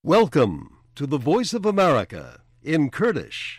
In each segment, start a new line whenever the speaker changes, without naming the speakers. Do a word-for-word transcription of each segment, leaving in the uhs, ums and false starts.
Welcome to the Voice of America in Kurdish.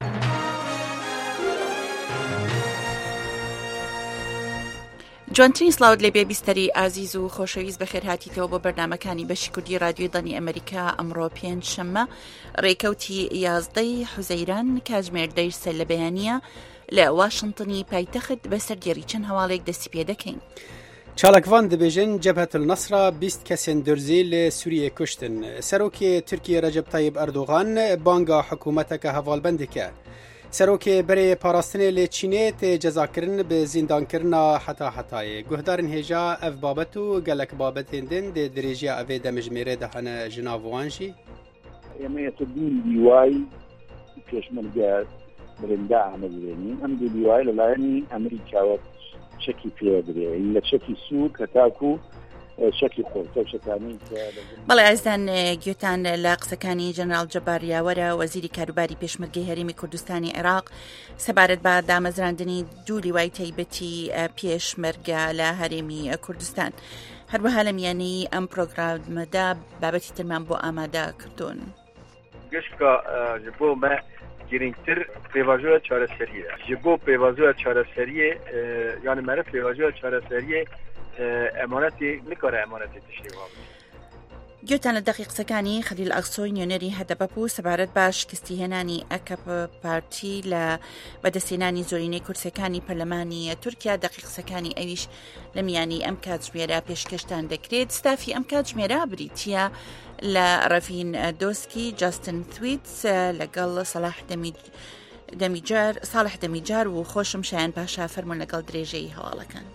جوانترین سلااوت لێ بێبیستەری ئازیز و خۆشەویست بەخێر هاتیتەوە بۆ بەرنامەکانی بەشی کوردی رادیۆی دڵنی ئەمریکا ئەمڕۆ پێنج شەممە ڕێکەوتی یازدەی حوزەیران کاتژمێر دەیرسە لە بەیانیە لە واشنتنی پایتەخت بەسەر دیێڕی چەند هەواڵێک دەستی پێ دەکەین.
چالاکوان دەبێژن جەبهەت النەسرا بیست کەسێن دۆرزی لە سووریە کوشتن. سەرۆکی تورکیە ڕەجەب تایب ئەردۆغان بانگا حکوومەتەکە هەواڵبەندێکە. سەرۆکێ بەرێ پاراستنê lê Çînê tê cezakirin bi zîndankirina heta hetayê. Guhdarên hêja ev babet û gelek babetên din dê dirêjiya evê demijmêrê dihene ji nav wan jî.
Emniyete din diway pêşmerge birinde amelîrênîn em dê diway li layenî Amerîka we çekî pê dirê li çekî Sûd heta ku شەکی خۆرتەوشەکانی
بەڵێ ئازدان گوێتان لە قسەکانی جەنرال جەبار یاوەرە وەزیری کاروباری پێشمەرگەی هەرێمی کوردستانی عێراق سەبارەت بە دامەزراندنی دوو لیوای تایبەتی پێشمەرگە لە هەرێمی کوردستان. هەروەها لە میانەی ئەم پرۆگرامەدا بابەتی ترمان بۆ ئامادە کردوون.
گشتکە ji bo me girîngtir pêvajoya çareseriyê ji bo pêvajoya çareseriyê yani mere pêvajoya çareseriyê ئەمانەتی نکاره ئەمانەتی تشتی وابێ.
گوێتان لە دەقی قسەکانی خەلیل ئەقسۆی نوێنەری هەدەبەپ و سەبارەت بە شکستی هێنانی ئەکەپ پارتی لە بەدەستێنانی زۆرینەی کورسەکانی پەرلەمانی تورکیا. دەقی قسەکانی ئەویش لە میانی ئەم کاتژمێرە پێشکەشتان دەکرێت. ستافی ئەم کاتژمێرە بریتیە لە ڕەڤین دۆسکی، جاستن ثویتس لەگەڵ سەلاح دەمیجار ساڵح دەمیجار و خۆشم شایان پاشا فەرموون لەگەڵ درێژەی هەواڵەکان.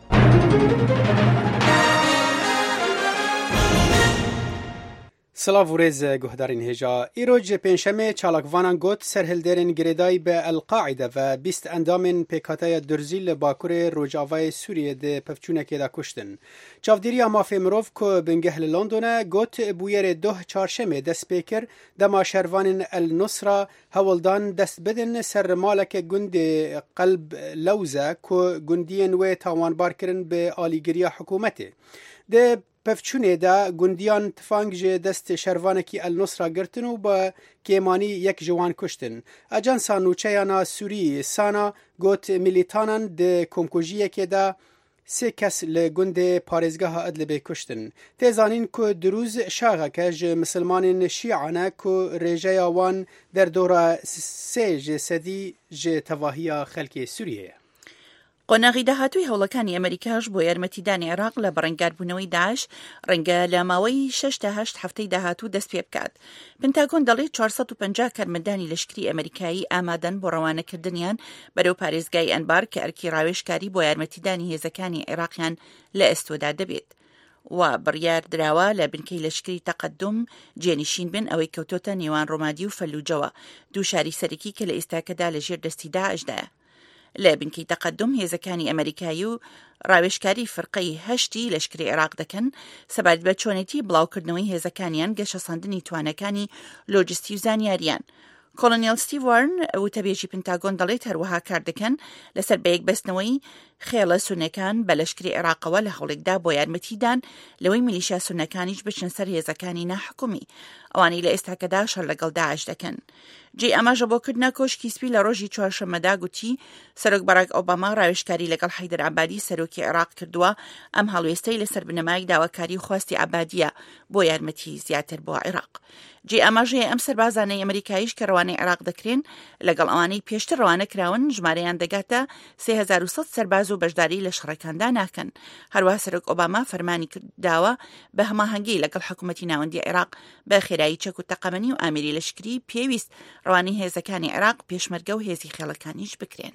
سلااو و rêz guhdarên hêja. Îroj pênşemê çalakvanan got serhilderên girêdayî bi El-Qaîde ve bîst endamên pêkhateya durzî li bakurê Rojavayê Sûriyê di pevçûnekê de kuştin. Çavdêriya mafê mirov ku bingeh li Londonê got bûyerê doh çarşemê dest pê kir dema şervanên El-Nusra hewildan dest bidin ser maleke gundê Qelb Lewze ku gundiyên wê tawanbar kirin bi alîgiriya hikûmetê. Di pevçûnê de gundiyan tifang ji dest şervanekî El-Nusra girtin û bi kêmanî yek ji wan kuştin. Ajansa Nûçeyana Sûrî Sana got milîtanan di komkujiyekê de sê kes li gundê parêzgeha Idlibê kuştin. Tê zanîn ku dirûz şaxeke ji misilmanên Şîan e ku rêjeya wan derdora sê ji sedî ji tevahiya xelkê Sûriyê.
قۆناغی داهاتووی هەوڵەکانی ئەمریکاش بۆ یارمەتیدانی عێراق لە بەڕێنگاربوونەوەی داعش ڕەنگە لە ماوەی شەش تا هەشت هەفتەی داهاتوو دەست پێ بکات. پنتاگۆن دەڵێت چوارسەد و پەنجا کارمەندانی لەشکری ئەمریکایی ئامادەن بۆ ڕەوانەکردنیان بەرەو پارێزگای ئەنبار کە ئەرکی ڕاوێژکاری بۆ یارمەتیدانی هێزەکانی عێراقیان لە ئەستۆدا دەبێت. و بڕیار دراوە لە بنکەی لەشکری تەقەدم جێنشین بن ئەوەی کەوتۆتە نێوان ڕۆمادی و فەلوجەوە، دوو شاری سەرەکی کە لە ئێستاکەدا لە ژێر دەستی داعشدایە. لە بنکەی تەقەدم هێزەکانی ئەمریکایی و ڕاوێژکاری فرقەی هەشتی لەشکری عێراق دەکەن سەبارەت بە چۆنێتی بڵاوکردنەوەی هێزەکانیان گەشەساندنی توانەکانی لۆجستی و زانیاریان. کۆلۆنێل ستیڤ وارن وتەبێژی پنتاگۆن دەڵێت هەروەها کار دەکەن لەسەر بەیەک بەستنەوەی خێڵە سونەکان بە لەشکری عێراقەوە لە هەوڵێکدا بۆ یارمەتیدان لەوەی میلیشیا سونەکانیش بچن سەر هێزەکانی ناحکومی ئەوانەی لە ئێستاکەدا شەڕ لەگەڵ داعش دەکەن. جێ ئەماژە بۆکردنە کۆشکی سپی لە ڕۆژی چوارشەممەدا گوتی سەرۆک باراک ئۆباما ڕاوێژکاری لەگەڵ حەیدەر عەبادی سەرۆکی عێراق کردووە ئەم هەڵوێستەی لەسەر بنەمای داواکاری و خواستی عەبادیە بۆ یارمەتی زیاتر بۆ عێراق. جێ ئەماژەیە ئەم سەربازانەی ئەمریکاییش کە ڕەوانەی عێراق دەکرێن لەگەڵ ئەوانەی پێشتر ڕەوانە کراون ژمارەیان دەگاتە سێ هەزار و سەد سەرباز و بەشداری لە شەڕەکاندا ناکەن. هەروەها سەرۆک ئۆباما فەرمانی کرداوە بە هەماهەنگی لەگەڵ حکوومەتی ناوەندی عێراق بە خێرایی چەک و تەقەمەنی و ئامێری لەشکری پێویست ڕەوانەی هێزەکانی عێراق پێشمەرگە و هێزی خێڵەکانیش بکرێن.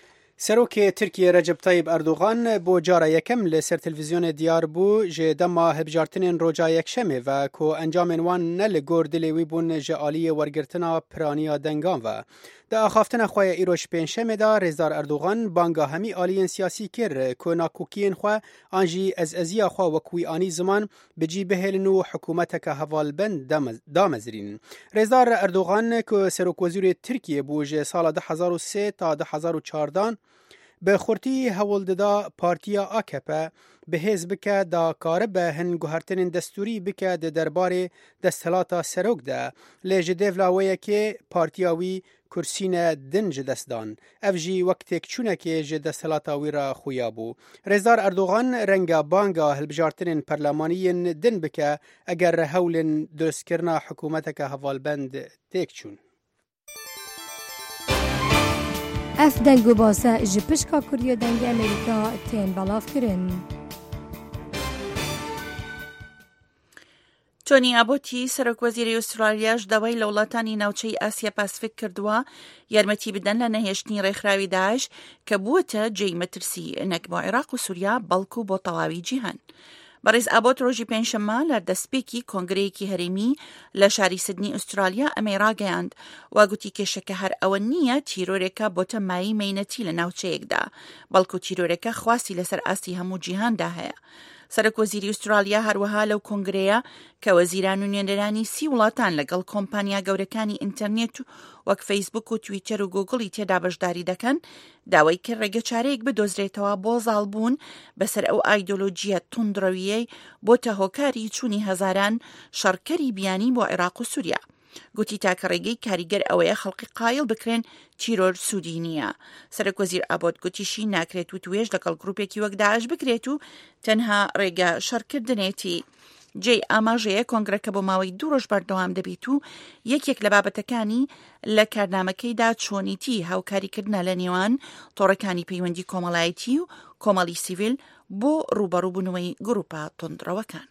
سەرۆکێ تورکیە ڕەجەب تایب ئەردۆغان بۆ جارە یەکەم لەسەر تەلڤیزیۆنە دیار بوو ji dema hilbijartinên roja yekşemê ve ku encamên wan ne li gor dilê wî bûn ji aliyê wergirtina piraniya dengan ve. Di axaftina xwe ya îroj pênşemê de Rêzdar Erdogan banga hemî aliyên siyasî kir ku nakokiyên xwe an jî ezeziya xwe wek wî anî ziman bi cî bihêlin û hikûmeteke hevalbend damezrînin. Rêzdar Erdogan ku Serokwezîrê Tirkiye bû ji sala du hezar û sê ta du hezar û çardan به خورتی هولددا پارتیا آکپه به حزب که دا کار به هن گوهرتن دستوری بکه ده درباره دستهلاتا سروک ده لیج دیولاویه که پارتیاوی کرسین دنج دستدان افجی وقتی کچونه که جه دستهلاتا وی را خویابو. رزدار اردوغان رنگا بانگا هلبجارتن پرلمانیین دن بکه اگر هولن درست کرنا حکومت که هوالبند تیک چون.
اف دنگو باسه جپشکا کوریو دنگ امریکا تین بلاف کرن.
تۆنی ئابۆتی سەرۆکوەزیری ئوسترالیاش داوای لە وڵاتانی ناوچەی ئاسیا پاسفیک کردووە یارمەتی بدەن لە نەهێشتنی ڕێکخراوی داعش کە بووەتە جێی مەترسی نەک بۆ عێراق و سووریا بەڵکو بۆ تەواوی جیهان. بەڕێز ئابۆت ڕۆژی پێنجشەممە لە دەستپێکی کۆنگرەیەکی هەرێمی لە شاری سیدنی ئوسترالیا ئەمەی ڕاگەیاند واگوتی کێشەکە هەر ئەوە نییە تیرۆرێکە بۆتە مایی مەینەتی لە ناوچەیەکدا بەڵکو تیرۆرێکە خواسی لەسەر ئاستی هەموو جیهاندا هەیە. سەرۆکوەزیری ئوسترالیا هەروەها لەو کۆنگرەیە کە وەزیران و نوێنەرانی سی وڵاتان لەگەڵ کۆمپانیا گەورەکانی ئینتەرنێت و وەک فەیسبوک و تویتەر و گوگڵی تێدا بەشداری دەکەن داوای کرد ڕێگە چارەیەک بدۆزرێتەوە بۆ زاڵبوون بەسەر ئەو ئایدۆلۆجیە توندڕەویەی بۆتە هۆکاری چوونی هەزاران شەڕکەری بیانی بۆ عێراق و سووریا. گوتی تاکە ڕێگەی کاریگەر ئەوەیە خەڵقی قایل بکرێن تیرۆر سوودی نییە. سەرۆکوەزیر ئابۆت گوتیشی ناکرێت و توێژ لەگەڵ گروپێکی وەک داعش بکرێت و تەنها ڕێگە شەڕکردنێتی. جێی ئاماژەیە کۆنگرەکە بۆ ماوەی دوو ڕۆژ بەردەوام دەبێت و یەکێک لە بابەتەکانی لە کارنامەکەیدا چۆنیتی هاوکاریکردنە لە نێوان تۆڕەکانی پەیوەندی کۆمەڵایەتی و کۆمەڵی سیڤیل بۆ ڕوبەڕووبوونەوەی گروپە تۆندڕەوەکان.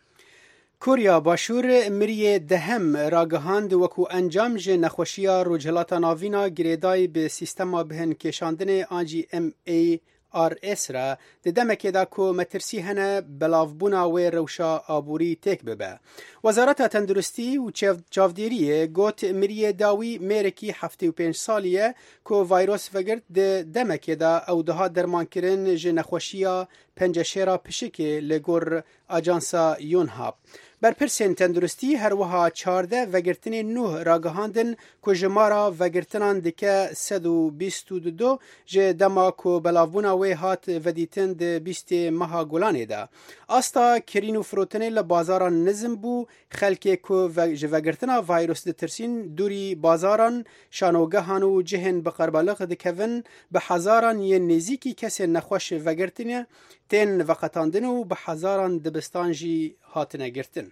کوریا باشور مریه دهم راگهاند وکو انجام جه نخوشیا روجهلاتا ناوینا گریدای به سیستما بهن کشاندن آجی ام ای آر اس را ده دمکه دا که مترسی هنه بلاوبونا و روشا آبوری تک ببه. وزارت تندرستی و چاودیریه گوت مریه داوی میرکی هفته و پنج سالیه که ویروس وگرد ده دمکه دا او دها درمان کرن جه نخوشیا پنجشیرا پشکه لگور آجانسا یونهاب. بر پرسین تندرستی هر وها چارده وگرتن نوه راگهاندن که جمارا وگرتنان دکه سد و بیست و دو جه دما که بلاوبونا وی هات ودیتن ده بیست مها گلانه ده. استا کرین و فروتنه لبازاران نزم بو خلکه که وگرتنا ویروس ده ترسین دوری بازاران شانوگهان و جهن بقربالغ دکون به هزاران یه نزیکی کسی نخوش وگرتنه تین وقتاندن و به هزاران دبستانجی هاتنه گرتن.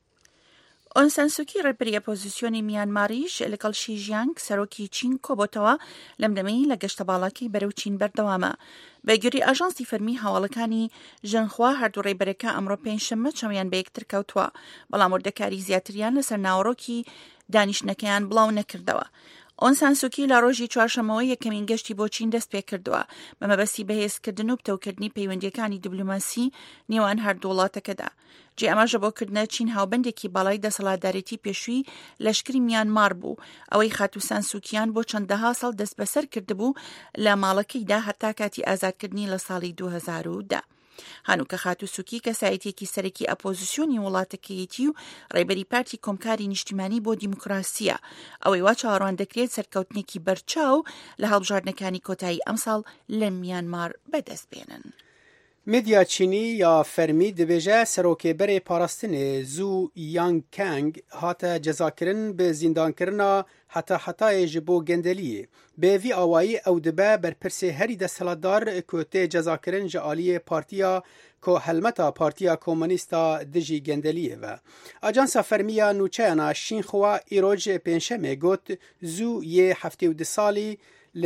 ئۆن سان سوکی ڕێبەری ئۆپۆزیسیۆنی میانماریش لەگەڵ شی ژیانگ سەرۆکی چین کۆبۆتەوە لەم دەمەی لە گەشتە باڵاکەی بەرەو چین بەردەوامە. بەگوێری ئاژانسی فەرمی هەواڵەکانی ژەنخوا هەردوو ڕێبەرەکە ئەمڕۆ پێنجشەممە چەمیان بە یەکتر کەوتووە بەڵام وردەکاری زیاتریان لەسەر ناوەڕۆکی دانیشتنەکەیان بڵاو نەکردەوە. ئۆن سان سوکی لە ڕۆژی چوارشەمەوە یەکەمین گەشتی بۆ چین دەست پێ کردووە بە مەبەستی بەهێزکردن و پتەوکردنی پەیوەندیەکانی دیبلۆماسی نێوان هەردوو وڵاتەکەدا. جێ ئەمەژە بۆ کردنە چین هاوبەندێکی باڵای دەسەڵاتدارێتی پێشووی لەشکری میانمار بوو ئەوەی خاتو سان سوکیان بۆ چەندەها ساڵ دەست بەسەر کردبوو لە ماڵەکەیدا هەتا کاتی ئازادکردنی لە ساڵی دوو هەزار و ده. هانوکە خاتو سوکی کەسایەتێکی سەرەکی ئەپۆزیسیۆنی وڵاتەکەیەتی و ڕێبەری پارتی کۆمکاری نیشتیمانی بۆ دیموکراسیە ئەوەی وا چاوەڕوان دەکرێت سەرکەوتنێکی بەرچاو لە هەڵبژاردنەکانی کۆتایی ئەمساڵ لە میانمار بەدەست بێنن.
مدیا چینی یا فرمی دبیجه سروکیبر پاراستن زو یانگ کنگ هاته جزاکرن به زندان کرنا حتی حتی جبو گندلیه. به وی آوایی او دبه بر پرسه هری دستهلاتدار که جزاکرن جعالی پارتیا که هلمتا پارتیا کمونیستا دجی گندلیه و. آجانسا فرمیا نوچهانا شین خوا ایروج پینشمه گوت زو یه هفته و ده سالی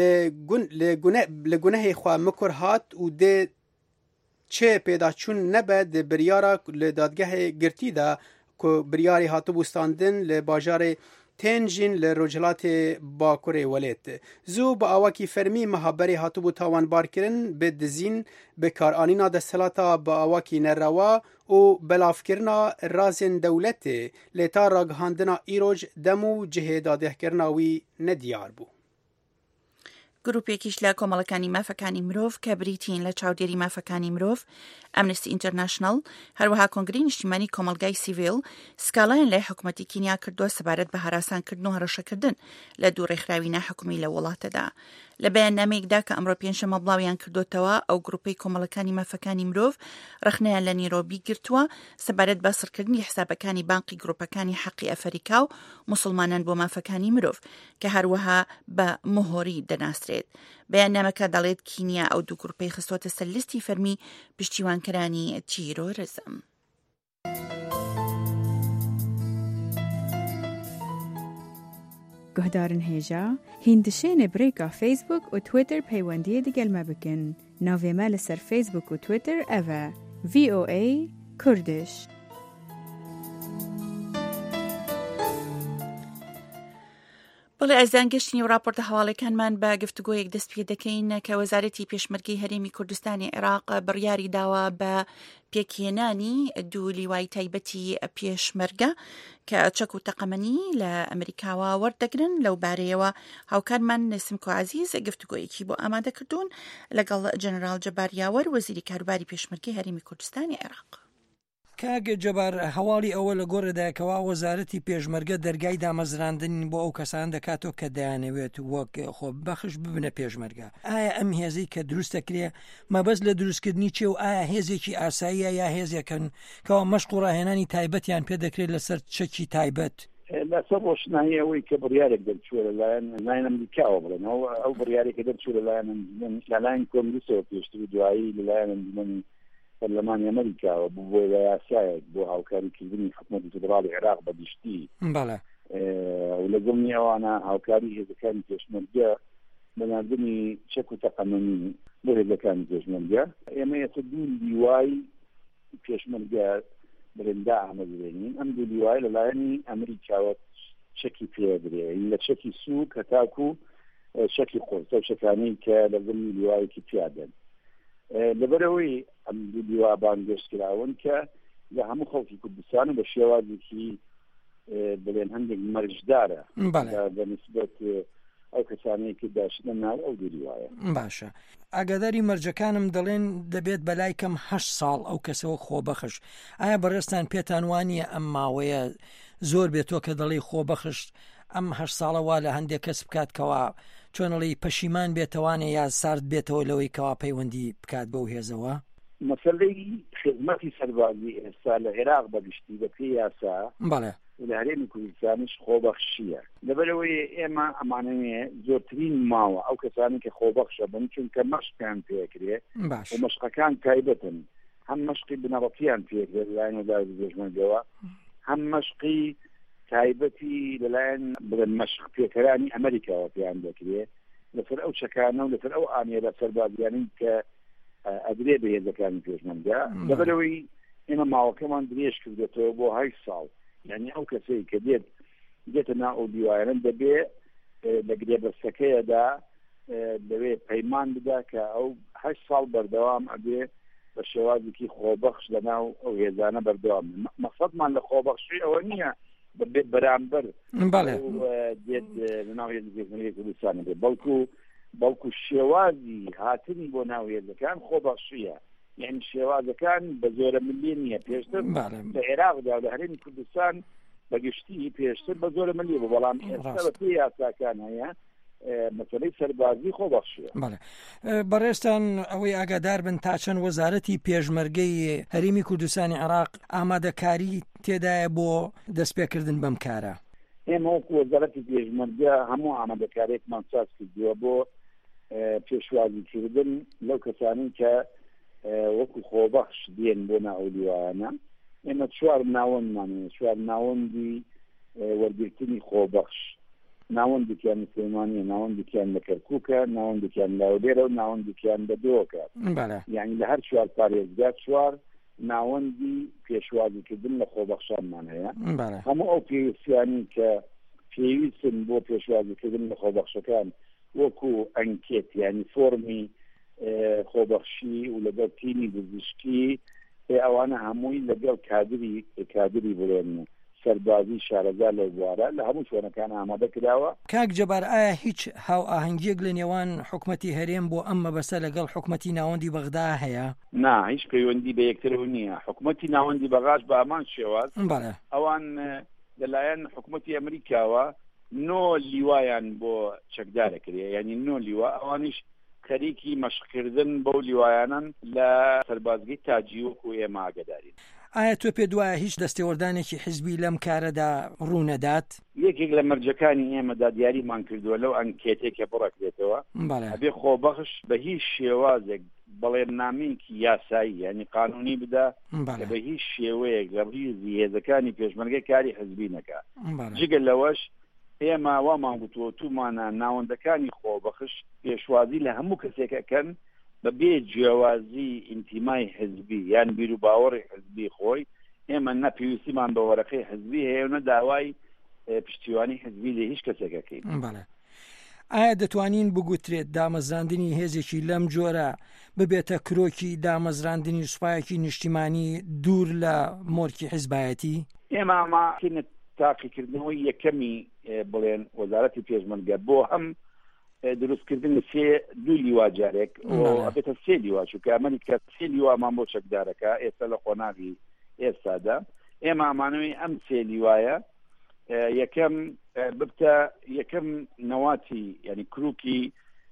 لگنه خوا مکر هات و ده چه پیدا چون نبد بریارا لدادگاه گرتی دا که بریاری هاتو بوستاندن لباجار تنجین لرجلات باکوری ولیت. زو با آواکی فرمی محبری هاتو بو تاوان بار کرن به دزین به کارانینا دستلاتا با آواکی نروا و بلاف کرنا رازن دولت لیتا راگهاندنا ایروج دمو جه داده کرناوی ندیار بو.
گروپێکیش لە کۆمەڵەکانی مافەکانی مرۆڤ کە بریتین لە چاودێری مافەکانی مرۆڤ، ئەمنستی ئینتەرناشنەل، هەروەها کۆنگرەی نیشتیمانی کۆمەلگای سیڤیل سکاڵایان لای حکوومەتی کینیا کردووە سەبارەت بە هەراسانکردن و هەڕەشەکردن لە دوو ڕێکخراوی ناحکومی لە وڵاتەدا. لە بەیاننامەیەکدا کە ئەمڕۆ پێنجشەمە بڵاویان کردوتەوە، ئەو گروپەی کۆمەڵەکانی مافەکانی مرۆڤ ڕخنەیان لە نیرۆبی گرتووە سەبارەت بە سڕکردنی حسابەکانی بانقی گروپەکانی حەقی ئەفریقا و موسڵمانان بۆ مافەکانی مرۆڤ کە هەروەها بە مۆهۆری دەناسرێت. بەیاننامەکە دەڵێت کینیا ئەو دوو گروپەی خستوتە سەر لیستی فەرمی پشتیوانکەرانی تیرۆرزم.
گهدارن هێژا هیندشێنێ برێکا فیسبوک و تویتر پەیوەندیە دیگەلمە بکن. ناوێمە لەسەر فیسبوک و تویتر ئەڤە ڤی ئۆ ئەی کوردش.
بەڵێ ئەزان گەشتنی و راپۆرتە هەواڵەکانمان بە گفتوگۆیەک دەست پێ دەکەین کە وەزارەتی پێشمەرگەی هەرێمی کوردستانی عێراق بڕیاری داوە بە پێکهێنانی دوو لیوای تایبەتی پێشمەرگە کە چەک و تەقەمەنی لە ئەمریکاوە وەردەگرن. لەو بارەیەوە هاوکارمان نسیمکۆ عەزیز گفتوگۆیەکی بۆ ئامادە کردوون لەگەڵ جەنەرال جەبار یاوەر، وەزیری کاروباری پێشمەرگەی هەرێمی کوردستانی عێراق.
کاگە جەبار، هەواڵی ئەوە لە گۆڕەدایکەوە وەزارەتی پێشمەرگە دەرگای دامەزراندن بۆ ئەو کەسان دەکاتەوە کە دەیانەوێت وەک خۆ بەخش ببنە پێشمەرگە. ئایا ئەم هێزەی کە دروست دەکرێ مەبەست لە دروستکردنی چێ و ئایا هێزێکی ئاساییە یا هێزێکن کەەوە مەشق و ڕاهێنانی تایبەتیان پێ دەکرێت لەسەر چەکی تایبەت؟
لەسەر ڕۆشنایی ئەوەی کە بڕیارێک دەرچووە لەلایەن لایەن ئەمریکاوە بڵێنەوە، ئەو بڕیارێکە دەرچووە لەلایەن لەلایەن کۆنگرسەوە پێشتر دوایی لەلایەن ئەنجومەنی پەرلەمانی ئەمریکاوە بوو بۆ یاسایەک بۆ هاوکاریکردنی حکوومەتی فێدراڵی عێراق بەگشتی.
بەڵێ
و لە گوڵنی ئەوانە هاوکاری هێزەکانی پێشمەرگە بەناردنی چەک و تەقەمەنی بۆ هێزەکانی پێشمەرگە. ئێمە ئێستا دوو لیوای پێشمەرگە بڕێندا ئامادەبێنین. ئەم دوو لیوای لەلایەنی ئەمریکاوە چەکی پێدرێ لە چەکی سووک هەتاکو و چەکی قۆرس ئەو چەکانەی کە لە گوڵنی لیوایەکی پیادەن. لەبەرەوەی ئەم دوو لیوا بانگەشتکراون کە لە هەموو خەڵکی کوردستان بە شێوازێکی بڵێن هەندێک مەرجدارە بەنسبەت ئەو کەسانەی کە داشتە ناو ئەو دوو لیوایە.
باشە، ئاگاداری مەرجەکانم دەڵێن دەبێت بەلای کەم هەشت ساڵ ئەو کەسەوە خۆبەخش. ئایا بەڕێستان پێتان وانە ئەم ماوەیە زۆر بێتەوە کە دەڵێ خۆبەخش ئەم هەشت ساڵە وا لە هەندێک کەس بکات کەوا چۆنەڵی پەشیمان بێتەوانێ یا سارد بێتەوە لەوەی کەوا پەیوەندی بکات بەو هێزەوە؟
مەسەلەی خزمەتی سەربازی ئێستا لە عێراق بەگشتی بە پێی یاسا
بەڵێ
لە هەرێمی کوردستانیش خۆبەخشیە. لەبەرەوەی ئێمە ئەمانەیە زۆرترین ماوە ئەو کەسانی کە خۆبەخشە بن چونکە مەشقیان پێکرێ و مەشقەکان تایبەتن، هەم مەشقی بنەڕەتیان پێکرێت لەلایەن وەزارەتی پێشمەرگەوە، هەم مەشقی تایبەتی لەلایەن بڵێن مەشق پێکەرانی ئەمریکاوە پێیان دەکرێت لەسەر ئەو چەکانە و لەسەر ئەو ئامێرە سەربازیانەی کە ئەدرێ بە هێزەکانی پێشمەرگە. لەبەرەوەی ئێمە ماوەکەمان درێژ کردێتەوە بۆ هەشت ساڵ. یعنی ئەو کەسەی کە دێت دێتە ناو ئەو دیوایانە دەبێت لە گرێبەستەکەیەدا دەوێت پەیمان بدا کە ئەو هەشت ساڵ بەردەوام ئەبێ بە شێوازێکی خۆبەخش لە ناو ئەو هێزانە بەردەوام. مەقسەدمان لە خۆبەخشی ئەوە نییە بەبێت بەرامبەر دێت لە ناو هێزەکانی کوردستانە بێت، بەڵکو بەڵکو شێوازی هاتنی بۆ ناو هێزەکان خۆبەخشیە. یعنی شێوازەکان بە زۆرە ملی نییە. پێشتر لە عێراقدا و لە هەرێمی کوردستان بەگشتی پێشتر بە زۆرە ملی بوو، بەڵام ئێستا بە پێی یاساکان هەیە مەسەلەی سەربازی خۆبەخشیە.
بەڕێستان ئەوەی ئاگادار بن تا چەند وەزارەتی پێشمەرگەی هەرێمی کوردستانی عێراق ئامادەکاری تێدایە بۆ دەستپێکردن بەم کارە؟
ئێمە وەکو وەزارەتی پێشمەرگە هەموو ئامادەکاریەکمان ساز کردووە بۆ پێشوازیکردن لەو کەسانی کە وەکو خۆبەخش دێن بۆ ناو لیوایانە. ئێمە چوار ناوەندمانەیە، چوار ناوەندی وەرگرتنی خۆبەخش. ناوەندێکیان مسلمانیە، ناوەندێکیان لە کەرکووکە، ناوەندێکیان لاودێرە و ناوەندێکیان بە دۆکە. یعنی لە هەر چوار پارێزگا چوار ناوەندی پێشوازیکردن لە خۆبەخشانمان هەیە. هەموو ئەو پێویستیانی کە پێویستن بۆ پێشوازیکردن لە خۆبەخشەکان وەکو ئەنکێت یعنی فۆرمی خۆبەخشی و لەگەڵ تیمی پزیشکی ئەوانە هەمووی لەگەڵ کادری کادری بڵێن سەربازی شارەزا لەو بوارە لە هەموو شوێنەکان ئامادە کراوە.
کاک جەبار ئایا هیچ هاو ئاهەنگیەک لە نێوان حکومەتی هەرێم بۆ ئەم مەبەستە لەگەڵ حکومەتی ناوەندی بەغدا هەیە؟
نا هیچ پەیوەندی بە یەکترەوە نییە. حکومەتی ناوەندی بەغاش بە ئەمان شێواز ئەوان لەلایەن حکومەتی ئەمریکاوە نۆ لیوایان بۆ چەکدارە کرێ، یعنی نۆ لیوا ئەوانیش خەریکی مەشقکردن بەو لیوایانن لە سەربازگەی تاجی وەکو ئێمە ئاگادارین.
ئایا تۆ پێ دوایە هیچ دەستێوەردانێکی حیزبی لەم کارەدا ڕوونەدات؟
یەکێک لە مەرجەکانی ئێمەدا دیاریمان کردووە لەو ئەنکێتێکە بڕەکرێتەوە ئەبێ خۆبەخش بە هیچ شێوازێک بەڵێننامەیەکی یاسایی یعنی قانونی بدا کە بە هیچ شێوەیەک لە ڕیزی هێزەکانی پێشمەرگەی کاری حیزبی نەکات. جگە لەوەش ئێمە وامان گوتووە تومانە ناوەندەکانی خۆبەخش پێشوازی لە هەموو کەسێکەکەن بە بێ جیاوازی ئینتیمای حزبی یان بیر و باوەڕی حزبی خۆی. ئێمە نەپێویستیمان بە وەرەقەی حزبی هەیە و نەداوای پشتیوانی حزبی لە هیچ کەسێکەکەین.
ئایا دەتوانین بگوترێت دامەزراندنی هێزێکی لەم جۆرە ببێتە کرۆکی دامەزراندنی سوپایەکی نیشتیمانی دوور لە مۆرکی حیزبایەتی؟
ئێمە ئەماکەینە تاقیکردنەوەی یەکەمی بڵێن وەزارەتی پێشمەرگە بۆ هەم دروستکردن سێ دوو لیوا جارێک ئەبێتە سێ لیوا چونکە ئەمەنی کە سێ لیوامان بۆ چەکدارەکە ئێستا لە قۆناغی ئێستادا ئێمە ئامانەوەی ئەم سێ لیوایە یەکەم ببتە یەکەم نەواتی یعنی کروکی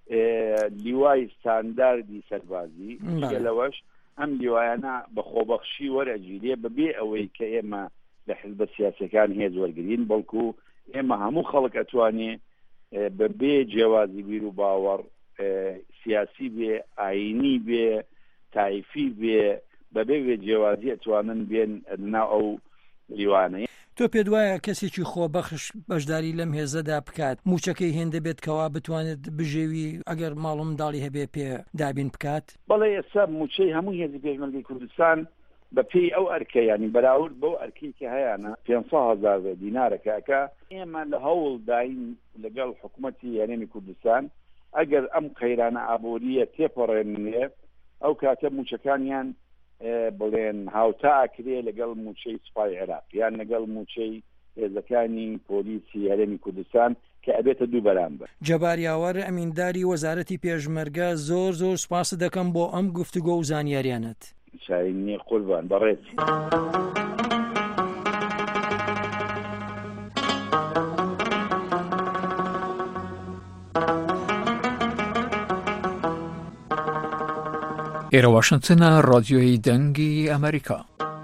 لیوای ستانداردی سەربازی لەوەش ئەم لیوایانە بە خۆبەخشی وەرەگیرێ بەبێ ئەوەی کە ئێمە لە حزبە سیاسەکان هێز وەرگرین بەڵکو ئێمە هەموو خەڵک ئەتوانێ بەبێ جیاوازی بیر و باوەڕ سیاسی بێ ئاینی بێ تایفی بێ بەبێ بێ جیاوازی ئەتوانن بێن ناو ئەو لیوانەیە.
تۆ پێ دوایە کەسێکی خۆبەخش بەشداری لەم هێزەدا بکات موچەکەی هێندە بێت کەوا بتوانێت بژێوی ئەگەر ماڵ منداڵی هەبێ پێ دابین بکات؟
بەڵێ ئێستا موچەی هەموو هێزی پێشمەرگەی کوردستان بە پێی ئەو ئەرکە ینی بەراورد بەو ئەرکەی کە هەیەە پێنج هەزار دینارەکەکە ئێمە لە هەوڵ داین لەگەڵ حکوومەتی هەرێمی کوردستان ئەگەر ئەم قەیرانە ئابووریە تێپەڕێنێ ئەو کاتە موچەکانیان بڵێن هاوتا ئاکرێ لەگەڵ موچەی سوپای عێراق یان لەگەڵ موچەی هێزەکانی پۆلیسی هەرێمی کوردستان کە ئەبێتە دوو بەرامبەر.
جەبار یاوەر ئەمینداری وەزارەتی پێشمەرگە زۆر زۆر سوپاس دەکەم بۆ ئەم گفتوگۆ و زانیاریانت.
شاینی قوربان بەڕێز.
ئێرە واشنگتنە ڕادیۆی دەنگی ئەمریکا.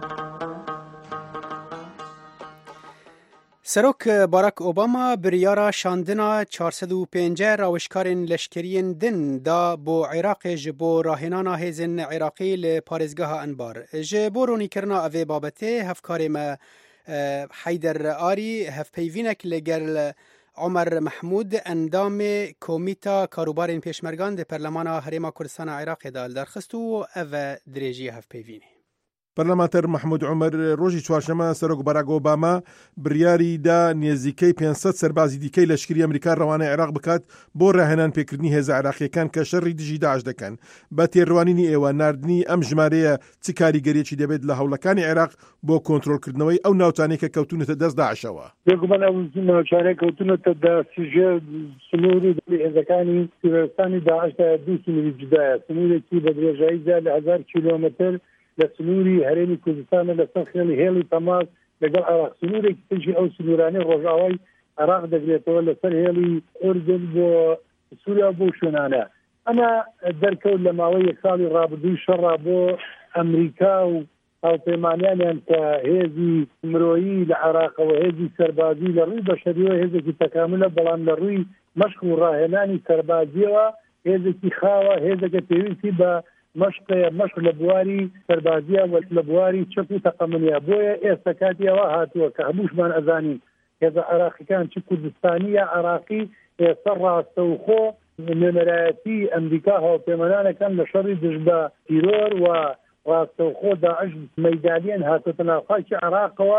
سەرۆک باراک ئۆباما بریارە شاندنا چارسەد و پێنجە ڕاوشکارên leşkeriyên din da بۆ عێراقê ji bo rahênana hêzên Iraqî li parêzgeha Enbar. Ji bo ronîkirina evê babetê hevkarê me Heyder Arî hevpeyvînek li gel Omer Mehmûd endamê Komîta Karûbarên Pêşmergan di Perlemana Herêma Kurdistana Iraqê da li derxist û ev e dirêjiyê hevpeyvînê.
پەرلەمانتەر محمود عومەر ڕۆژی چوارشەمە سەرۆک باراک ئۆباما بڕیاری دا نێزیکەی پێنجسەد سەربازی دیکەی لەشکری ئەمریکا ڕەوانەی عێراق بکات بۆ ڕاهێنان پێکردنی هێزە عێراقیەکان کە شەڕی دژی داعش دەکەن. بە تێڕوانینی ئێوە ناردنی ئەم ژمارەیە چ کاریگەریەکی دەبێت لە هەوڵەکانی عێراق بۆ کۆنتڕۆلکردنەوەی ئەو ناوچانەی کە کەوتونەتە دەست داعشەوە؟
بێگومان ئەو ناوچانەی کەوتونەتە دەست سنووری هێزەکانی کوردستانی داعشدا دوو سنووری جودایە. سنوورێکی بە درێژایی زیاد لە هەزار کیلۆمەتر لە سنووری هەرێمی کوردستانە لەسەر خێڵی هێڵی تەماس لەگەڵ عێراق. سنوورێکی ترشی ئەو سنوورانەی ڕۆژاوای عێراق دەگرێتەوە لەسەر هێڵی ئوردن بۆ سووریا بۆ شوێنانە. ئەمە دەرکەوت لە ماوەی یەک ساڵی ڕابردووی شەڕا بۆ ئەمریکا و هاوپەیمانیانیان کە هێزی مرۆیی لە عێراقەوە هێزی سەربازی لە ڕووی بەشەریەوە هێزێکی تەکاملە بەڵام لە ڕووی مەشق و ڕاهێنانی سەربازیەوە هێزێکی خاوە هێزەکە پێویستی بە مەشقەیە مەشق لە بواری سەربازیە و لە بواری چەک و تەقەمنیە. بۆیە ئێستا کاتیەوە هاتووە کە هەمووشمان ئەزانین هێزە عێراقیەکان چ کوردستانی یا عێراقی ئێستا ڕاستەوخۆ نوێنەرایەتی ئەمریکا هاوپەیمانانەکان لە شەڕی دژ بە تیرۆر و ڕاستەوخۆ داعش مەیدانیان هاتوۆتە ناو خاکی عێراقەوە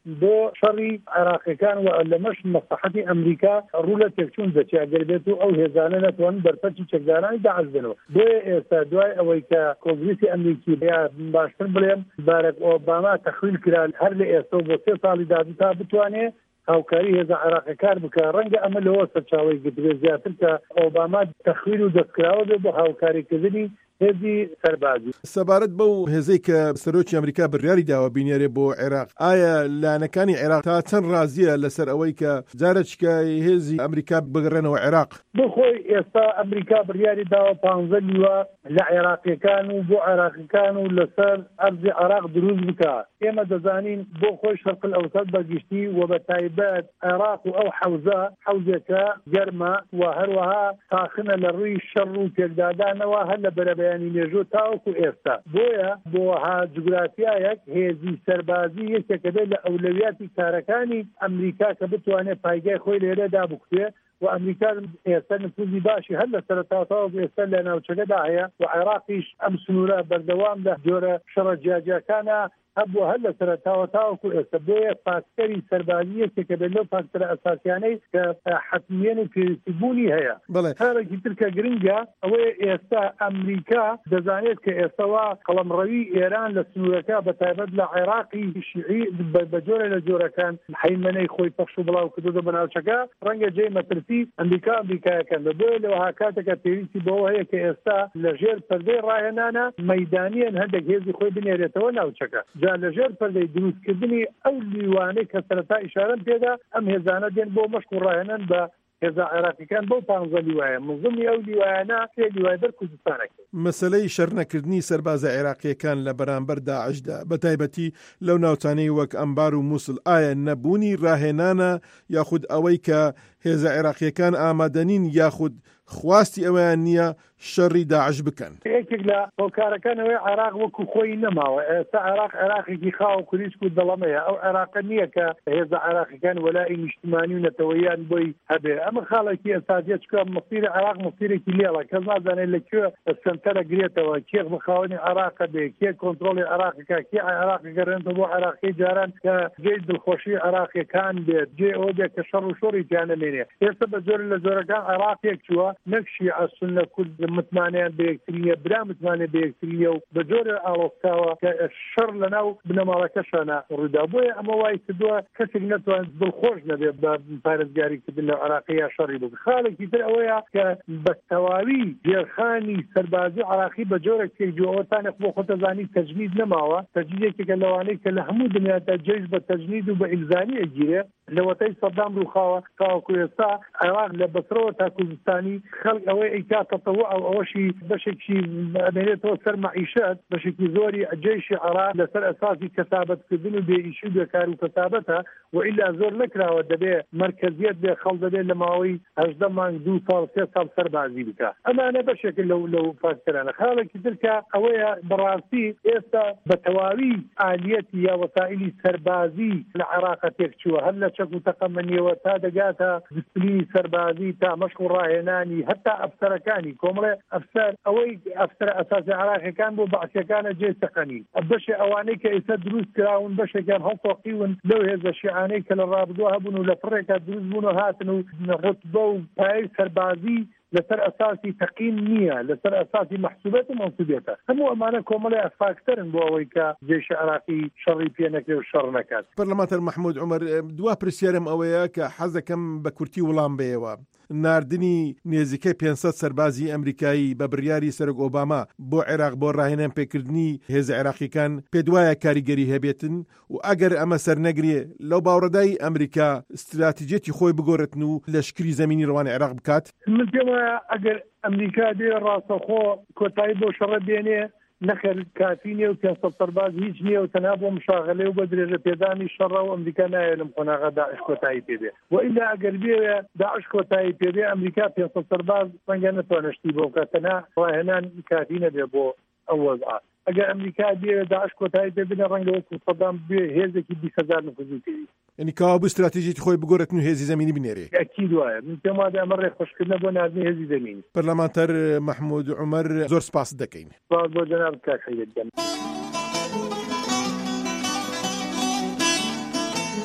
بۆ شەڕی عێراقیەکان و لەمەش مەسلحەتی ئەمریکا ڕوو لە تێکچوون دەچێت ئەگەر بێت و ئەو هێزانە نەتوانن بەرپەرچی چەکدارانی داعش بنەوە. بۆیە ئێستا دوای ئەوەی کە کۆنگرێسی ئەمریکی یا باشتر بڵێم باراک ئۆباما تەخویل کرا هەر لە ئێستا بۆ سێ ساڵی داهاتوو تا بتوانێت هاوکاری هێزە عێراقیەکان بکە. ڕەنگە ئەمە لەوە سەرچاوەی گرتوێت زیاتر کە ئۆباما تەخویل و دەستکراوە بێت بۆ هاوکاریکردنی هێزی سەربازی.
سەبارەت بەو هێزەی کە سەرۆکی ئەمریکا بڕیاری داوە بینێرێ بۆ عێراق، ئایا لایەنەکانی عێراق تا چەند ڕازیە لەسەر ئەوەی کە جارێکە هێزی ئەمریکا بگەڕێنەوە عێراق؟
بخۆی ئێستا ئەمریکا بڕیاری داوە پانزە لیوە لە عێراقیەکان و بۆ عێراقیەکان و لەسەر ئەرزی عێراق دروست بکە. ئێمە دەزانین بۆ خۆی شەرق الئەوسەط بەگشتی و بە تایبەت عێراق و ئەو حەوزە حەوزێکە گەرمە و هەروەها تاخنە لە ڕووی شەڕ و تێکدادانەوە هەر لە بەرەبەیانی مێژوو تاوەکو ئێستا. بۆیە بۆ ها جوگرافیایەک هێزی سەربازی یەکێکە بێت لە ئەولەویاتی کارەکانی ئەمریکا کە بتوانێت پایگای خۆی لێرەدا بکوێ و ئەمریکا ئێستا نفوذی باشی هەر لە سەرەتاتەوە ئێستا لە ناوچەکەدا هەیە و عێراقیش ئەم سنوورە بەردەوام لە جۆرە شەڕە جیاجیەکانە هەبوو هەر لە سەرەتاوە تاوەکو ئێستا. بۆیە فاکتەری سەربازی یەکێکە بێت لەو فاکتەرە ئەساسیانەی کە حتمیەن و پێویستیبوونی هەیە. کارێکی ترکە گرنگە ئەوەیە ئێستا ئەمریکا دەزانێت کە ئێستاوا قەڵەمڕەوی ئێران لە سنوورەکە بە تایبەت لە عێراقی شیعی بە جۆرە لە جۆرەکان حیمەنەی خۆی پەخش و بڵاو کردو بە ناوچەکە ڕەنگە جێی مەترسی ئەمریکا ئەمریکایەکان بە بۆیە لەوەها کاتێکە پێویستی بەوە هەیە کە ئێستا لە ژێر پەردەی ڕاهێنانە مەیدانیان هەندێک هێزی خۆی بنێرێتەوە ناوچەکە. جا لەژێر پەردەی دروستکردنی ئەو لیوانەی کە سەرەتا ئیشارەم پێدا ئەم هێزانە دێن بۆ مەشق و ڕاهێنان بە هێزە عێراقیەکان بۆ پانزە لیوایە. منظومی ئەو لیوایانە سێ لیوای بەر کوردستانەکە.
مەسەلەی شەڕنەکردنی سەربازە عێراقیەکان لە بەرامبەر داعشدا بە تایبەتی لەو ناوچانەی وەک ئەمبار و مووسڵ ئایا نەبوونی ڕاهێنانە یاخود ئەوەی کە هێزە عێراقیەکان ئامادەنین یاخود خواستی ئەویان نییە شەڕی داعش بکەن؟
یەکێک لە هۆکارەکانەوەی عێراق وەکو خۆی نەماوە. ئێستا عێراق عێراقێکی خاو و کوریسک و دەڵەمەیە. ئەو عێراقە نییە کە هێزە عێراقیەکان وەلای نیشتیمانی و نەتەوەیان بۆی هەبێ. ئەمە خاڵێکی ئەساسیە چکە مەسیری عێراق مەسیرێکی لێڵە. کەس نازانێت لەکوێ سنتەرە گرێتەوە، کێ بخاوەنی عێراقە بێ، کێ کۆنتڕۆڵی عێراقەکە، کێ عێراق گەڕێنەوە بۆ عێراقی جاران کە جێی دڵخۆشی عێراقیەکان بێت، جێ ئەوە بێت کە شەڕ و شۆڕی تیانە لێنێ. ئێستا بە جۆرە لە جۆرەکان عێراقێک چووە نەک شیعە سونە کورد متمانیان بە یەکتریە، برا متمانێ بە یەکتریە و بە جۆرە ئاڵۆستاوە کە شەڕ لەناو بنەماڵەکەشانە ڕوودا. بۆیە ئەمە وای کردووە کەسێک نەتوانێت دڵخۆش نەبێت بە پارێزگاریکردن لە عێراقی یا شەڕی بکە. خاڵێکی تر ئەوەیە کە بە تەواوی گێڕخانی سەربازی عێراقی بە جۆرێک تێکجووەوەتانێک بۆ خۆتە زانی تەجنید نەماوە. تەجنیدێکێکە لەوانەیە کە لە هەموو دنیادا جێژ بە تەجنید و بە ئیلزامی ئەگیرێ. لەوەتەی سەدام ڕووخاوە تاوەکو ئێستا عێراق لە بەسرەوە تا کوردستانی خەڵک ئەوەی ئەیکاتەوە ئەو ئەوەشی بەشێکی ئەمێنێتەوە سەر مەعیشەت، بەشێکی زۆری جێشی عێراق لەسەر ئەساسی کەسابەتکردن و بێئیشی و بێکار و کەسابەتە و ئیلا زۆر نەکراوە دەبێ مرکزیت بێ خەڵک دەبێت لە ماوەی هەژدە مانگ دوو ساڵ سێ ساڵ سەربازی بکە. ئەمانە بەشێکن لەو لەو فاکتەرانە. خاڵێکی ترکە ئەوەیە بەڕاستی ئێستا بە تەواوی ئالیەتی یا وەسائلی سەربازی لە عێراق تێکچووە، هەر لە چەک و تەقەمەنیەوە تا دەگاتە دیسپلینی سەربازی تا مەشق و ڕاهێنانی هەتا ئەفسەرەکانی کۆمەڵێ ئەفسەر ئەوەی ئەفسەرە ئەساسی عێراقیەکان بۆ بەعسیەکانە جێ سەقەنی. بەشێ ئەوانەی کە ئێستا دروست کراون بەشێکیان هەڵتۆقیون لەو هێزە شیعانەی کە لە ڕابردووە هەبوون و لە پڕێکە دروست بوون و هاتن و ڕتبە و پایەی سەربازی لەسەر ئەساسی تەقین نییە، لەسەر ئەساسی مەحسوبێت و مەنسوبێتە. هەموو ئەمانە کۆمەڵی ئەفاکتەرن بۆ ئەوەی کە جێشی عێراقی شەڕی پێ نەکرێ و شەڕ نەکات.
پەرلەمانتەر محمود عومەر، دوا پرسیارم ئەوەیە کە حەز دەکەم بە کورتی وەڵام بێەوە. ناردنی نێزیکەی پێنجسەد سەربازی ئەمریکایی بە بڕیاری سەرۆک ئۆباما بۆ عێراق بۆ ڕاهێنان پێکردنی هێزە عێراقیەکان پێ دوایە کاریگەری هەبێتن و ئەگەر ئەمە سەرنەگرێ لەو باوەڕەدای ئەمریکا استراتیجێتی خۆی بگۆڕێتن و لەشکری زەمینی ڕەوانی عێراق بکات؟
من پێم وایە ئەگەر ئەمریکا دێ ڕاستەخۆ کۆتایی بۆ شەڕە بێنێ نەخێر کافی نییە و پێنجسەد سەرباز هیچ نییە و تەنها بۆ مشاغلێ و بە درێژە پێدانی شەڕە و ئەمریکا نایە لەم قۆناغا داعش کۆتایی پێبێ و ئیلا ئەگەر بێوێ داعش کۆتایی پێبێ ئەمریکا پێنجسەد سەرباز ڕەنگە نەتوانشتی بۆ بکات، تەنها ڕاهێنان کافی نەبێ بۆ ئەو وەزعە. ئەگەر ئەمریکا بێ داعش کۆتایی پێ بنە ڕەنگە وەکو سەدام بێ هێزێکی بیست هەزار نفوذی پێوی.
یعنی کاوا بوو استراتیژیەتی خۆی بگۆڕێتن و هێزی زەمینی بنێرێ.
ئەکید وایە. من پێم وایە ئەمە ڕێخۆشکردنە بۆ ناردنی هێزی زەمینی.
پەرلەمانتەر محمود عومەر، زۆر سپاس دەکەین.
سپاس بۆ جەناب کاک حەیدەر.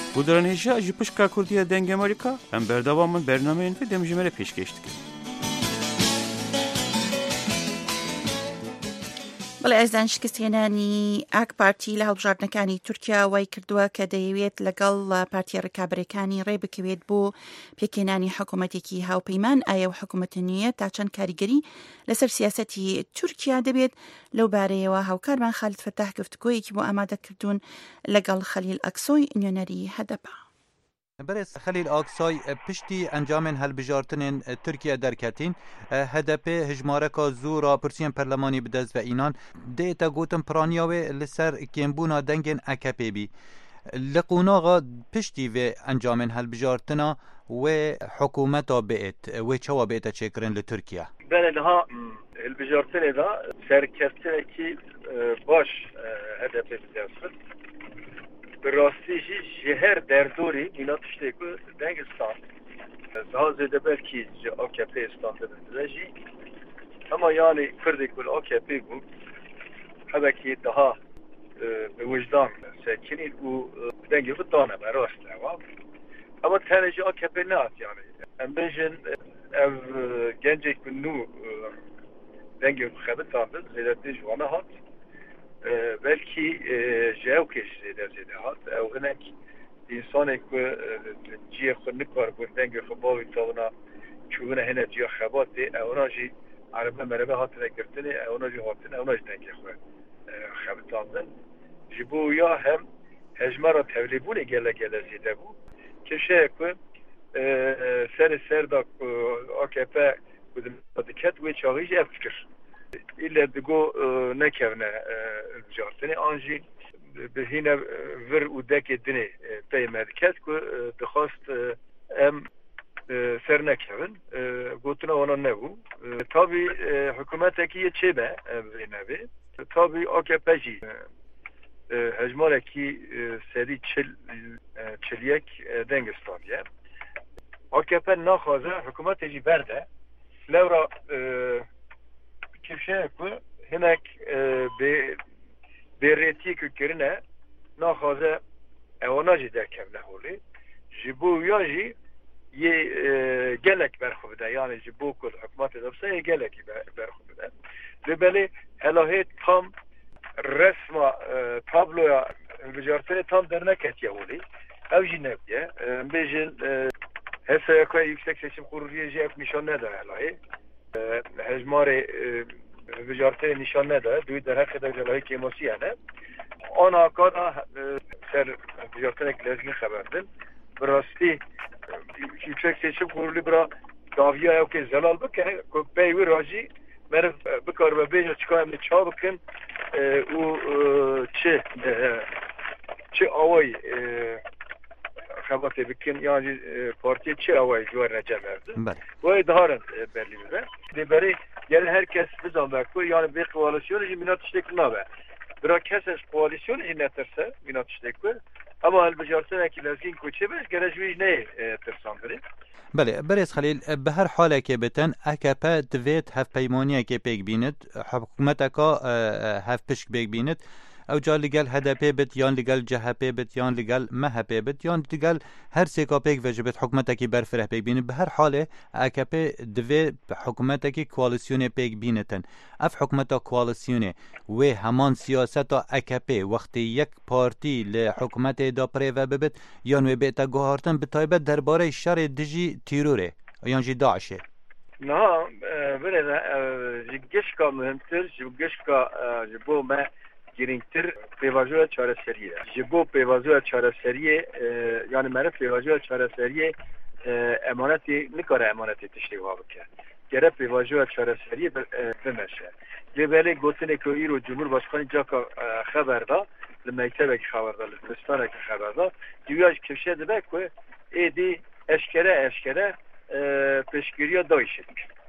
Bu dranêja ji pişka Kurdiya deng Amerîka em berdewamên bernameyên vê demjimêre pêşkêş dikin.
بەڵێ ئەزان شکستێنانی ئاک پارتی لە هەڵبژاردنەکانی تورکیا وای کردووە کە دەیەوێت لەگەڵ پارتیە ڕێکابەرەکانی ڕێ بکەوێت بۆ پێکێنانی حکوومەتێکی هاوپەیمان. ئایا و حکوومەتە نیە تا چەند کاریگەری لەسەر سیاسەتی تورکیا دەبێت؟ لەو بارەیەوە هاوکارمان خالد فەتاح گفتگۆیەکی بۆ ئامادەکردوون لەگەڵ خەلیل ئەکسۆی نوێنەری هەدەپا.
برس خلیل آکسای پشتی انجامن هلبجارتنین ترکیه درکتین هدف هجمارکا زورا پرسیان پرلمانی بدز و اینان دیتا گوتن پرانیاوی لسر کمبونا دنگن اکپی بی لقوناغا پشتی و انجامن هلبجارتنا و حکومتا بیت و چوا بیتا چکرن لترکیه
بله لها هلبجارتنه دا سرکرتنه کی باش هدف بدزفت براستی جی هر دردوری اینا تشتی که دنگستان daha zede belki A K P İstanbul'da jî ama yani kırdık bu A K P bu habeki daha به وجدان ساکنین و دنگی خود دانه براست نوام ama teneci A K P ne at yani em bejin ev gencek bir nu dengi xebet aldı zedeti jwana hat belki jevkeş zedeti hat ev gnek insanek bu ciye xunnik var bu dengi xabavi tavna çuğuna hene ciye xabati evna jî araba merebe hatine girtini evna jî hatine evna jî dengi xwe xebet aldı jibu ya hem hejmara tevlibune gele gele zede bu kişe ku ser ser da A K P bu diket ve çağıcı fikir illa digo nekevne jartini anji behine vir u dekedini peymerket ku dixast em ser nekevin gotuna ona ne bu tabi hükümeteki çebe nevi tabi A K P'ci hejmareki seri çil çilyek dengestaniye A K P naxaze hükümeteci berde levra kişi ku hinek be bereti kükürüne naxaze evanacı derkevne holi jibu yaji ye gelek berxubde yani jibu kul hükümet edepse ye gelek berxubde ve böyle helahe tam resma tabloya vücartene tam dernek etiye holi ev jinebye bejin hesaya yüksek seçim kurulu jef nişan ne der helahe hezmare vücartene nişan ne der duy der hakikaten helahe kemosi yani ona kadar ser vücartene lezgin haberdin براستی yüksek seçim kurulu bira daviya yok ki zelal bike peyvi raji merv bikar ve beja çıkayım ne çabukun o çi çi avay xabatı bikin yani parti çi avay juar recep verdi. Bu daharan belli ve deberi gel herkes biz almak bu yani bir koalisyon minat iştekna ve bira keses koalisyon ineterse minat iştekna ama البجارتنا که لازم کوچه بس گرجوی نه ترساندری
بله برس خلیل به هر حال که بتن اکپا دویت هف پیمانیه که پیک بیند حکومت اکا هف پشک پیک بیند او جا لگل هدپی بت یان لگل جهپی بت یان لگل مهپی بت یان لگل هر سیکا پیک وجبت حکومت اکی برفره پیک بیند به هر حال اکپا دوی حکومت اکی کوالسیون پیک بیندن اف حکومت کوالسیون و همان سیاست اکپا وقتی یک پارتی لحکومت دا پریو ببت یان و بیتا گوهارتن به تایبت درباره شر دجی تیروره یان جی داعشه
نه بله جگشکا مهمتر جگشکا جبو ما گرینگتر پیواجوی چارەسەریه جبو پیواجوی چارەسەریه yani مرا پیواجوی چارەسەریه امانتی نکاره امانتی تشریح بکه گره پیواجوی چارەسەریه بمشه لباله گوتنه که ایرو جمهور باشخانی جاکا خبر دا لمکتبه که خبر دا لبستانه که خبر دا دیویاج کشه ده که ایدی اشکره اشکره peşgiriye dayışır.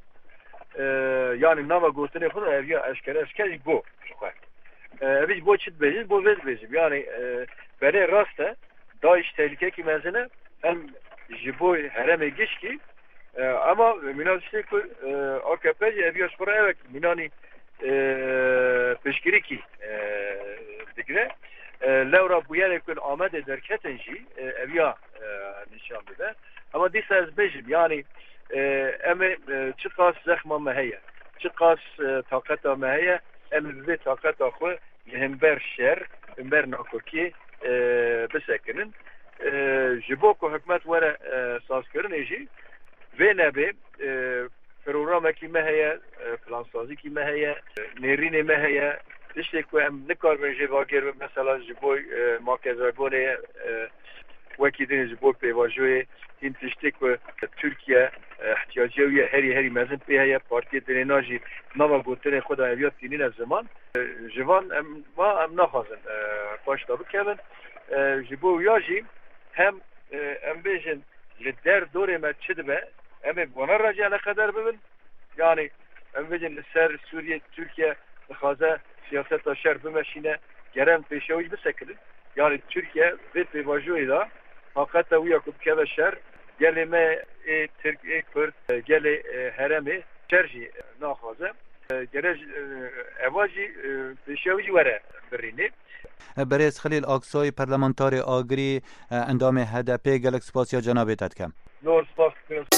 Yani nama gotene falan evya اشکره اشکره گو biz bu çit beziz, bu vez bezim. Yani bere rasta Daesh tehlike ki menzene hem jibo hereme geç ki ama münasişte ki A K P evya spora evet minani peşgiri ki digre لورا بویان کن آمده درکتن جی اویا نشان بده اما دیس از بجم یعنی اما چه قاس زخم ما هي چه قاس طاقت ما هي اما به طاقت خو همبر شر همبر ناکوکی بسکنن جبو کو حکومت ورا ساز کردن جی و نبی پروگرام کی ما هي پلان سازی کی ما هي نرین ما هي تشتي كو ام نكار بنجي باكر مثلا جبوي مركز بونه وكيدين جبوي بيواجوي تين تشتي كو تركيا احتياجيه هري هري مازن فيها يا بارتي دريناجي نوا قلتني خدا ابيات تنين الزمان جوان ما ام ناخذن باش دابا كمان جبوي ياجي هم ام بيجن للدار دوري ما تشدبه ام بنا رجع لقدر ببن يعني ام بيجن السر سوريا تركيا خازه siyaseta şer bimeshine gerem peşeviş bisekilin. Yani Türkiye ve pevajoyu da hakikaten uya kubkeve şer gelime e Türk e Kürt gele heremi şerji nahaze gerej evaji peşeviş vere birini.
برئیس خلیل آقسای پارلمانتاری آگری اندام هدپی گلک سپاسیا جناب تدکم
نور سپاس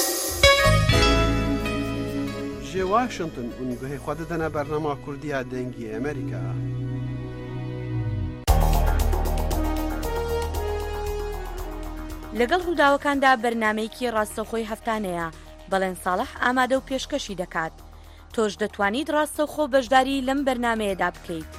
جي واشنطن ونگوهی خوددنا برنامه کردی دنگی امریکا
لەگەڵ ڕووداوەکاندا بەرنامەیەکی ڕاستەوخۆی هەفتانەیە بەڵێن ساڵح ئامادە و پێشکەشی دەکات تۆش دەتوانیت ڕاستەوخۆ بەشداری لەم بەرنامەیەدا بکەیت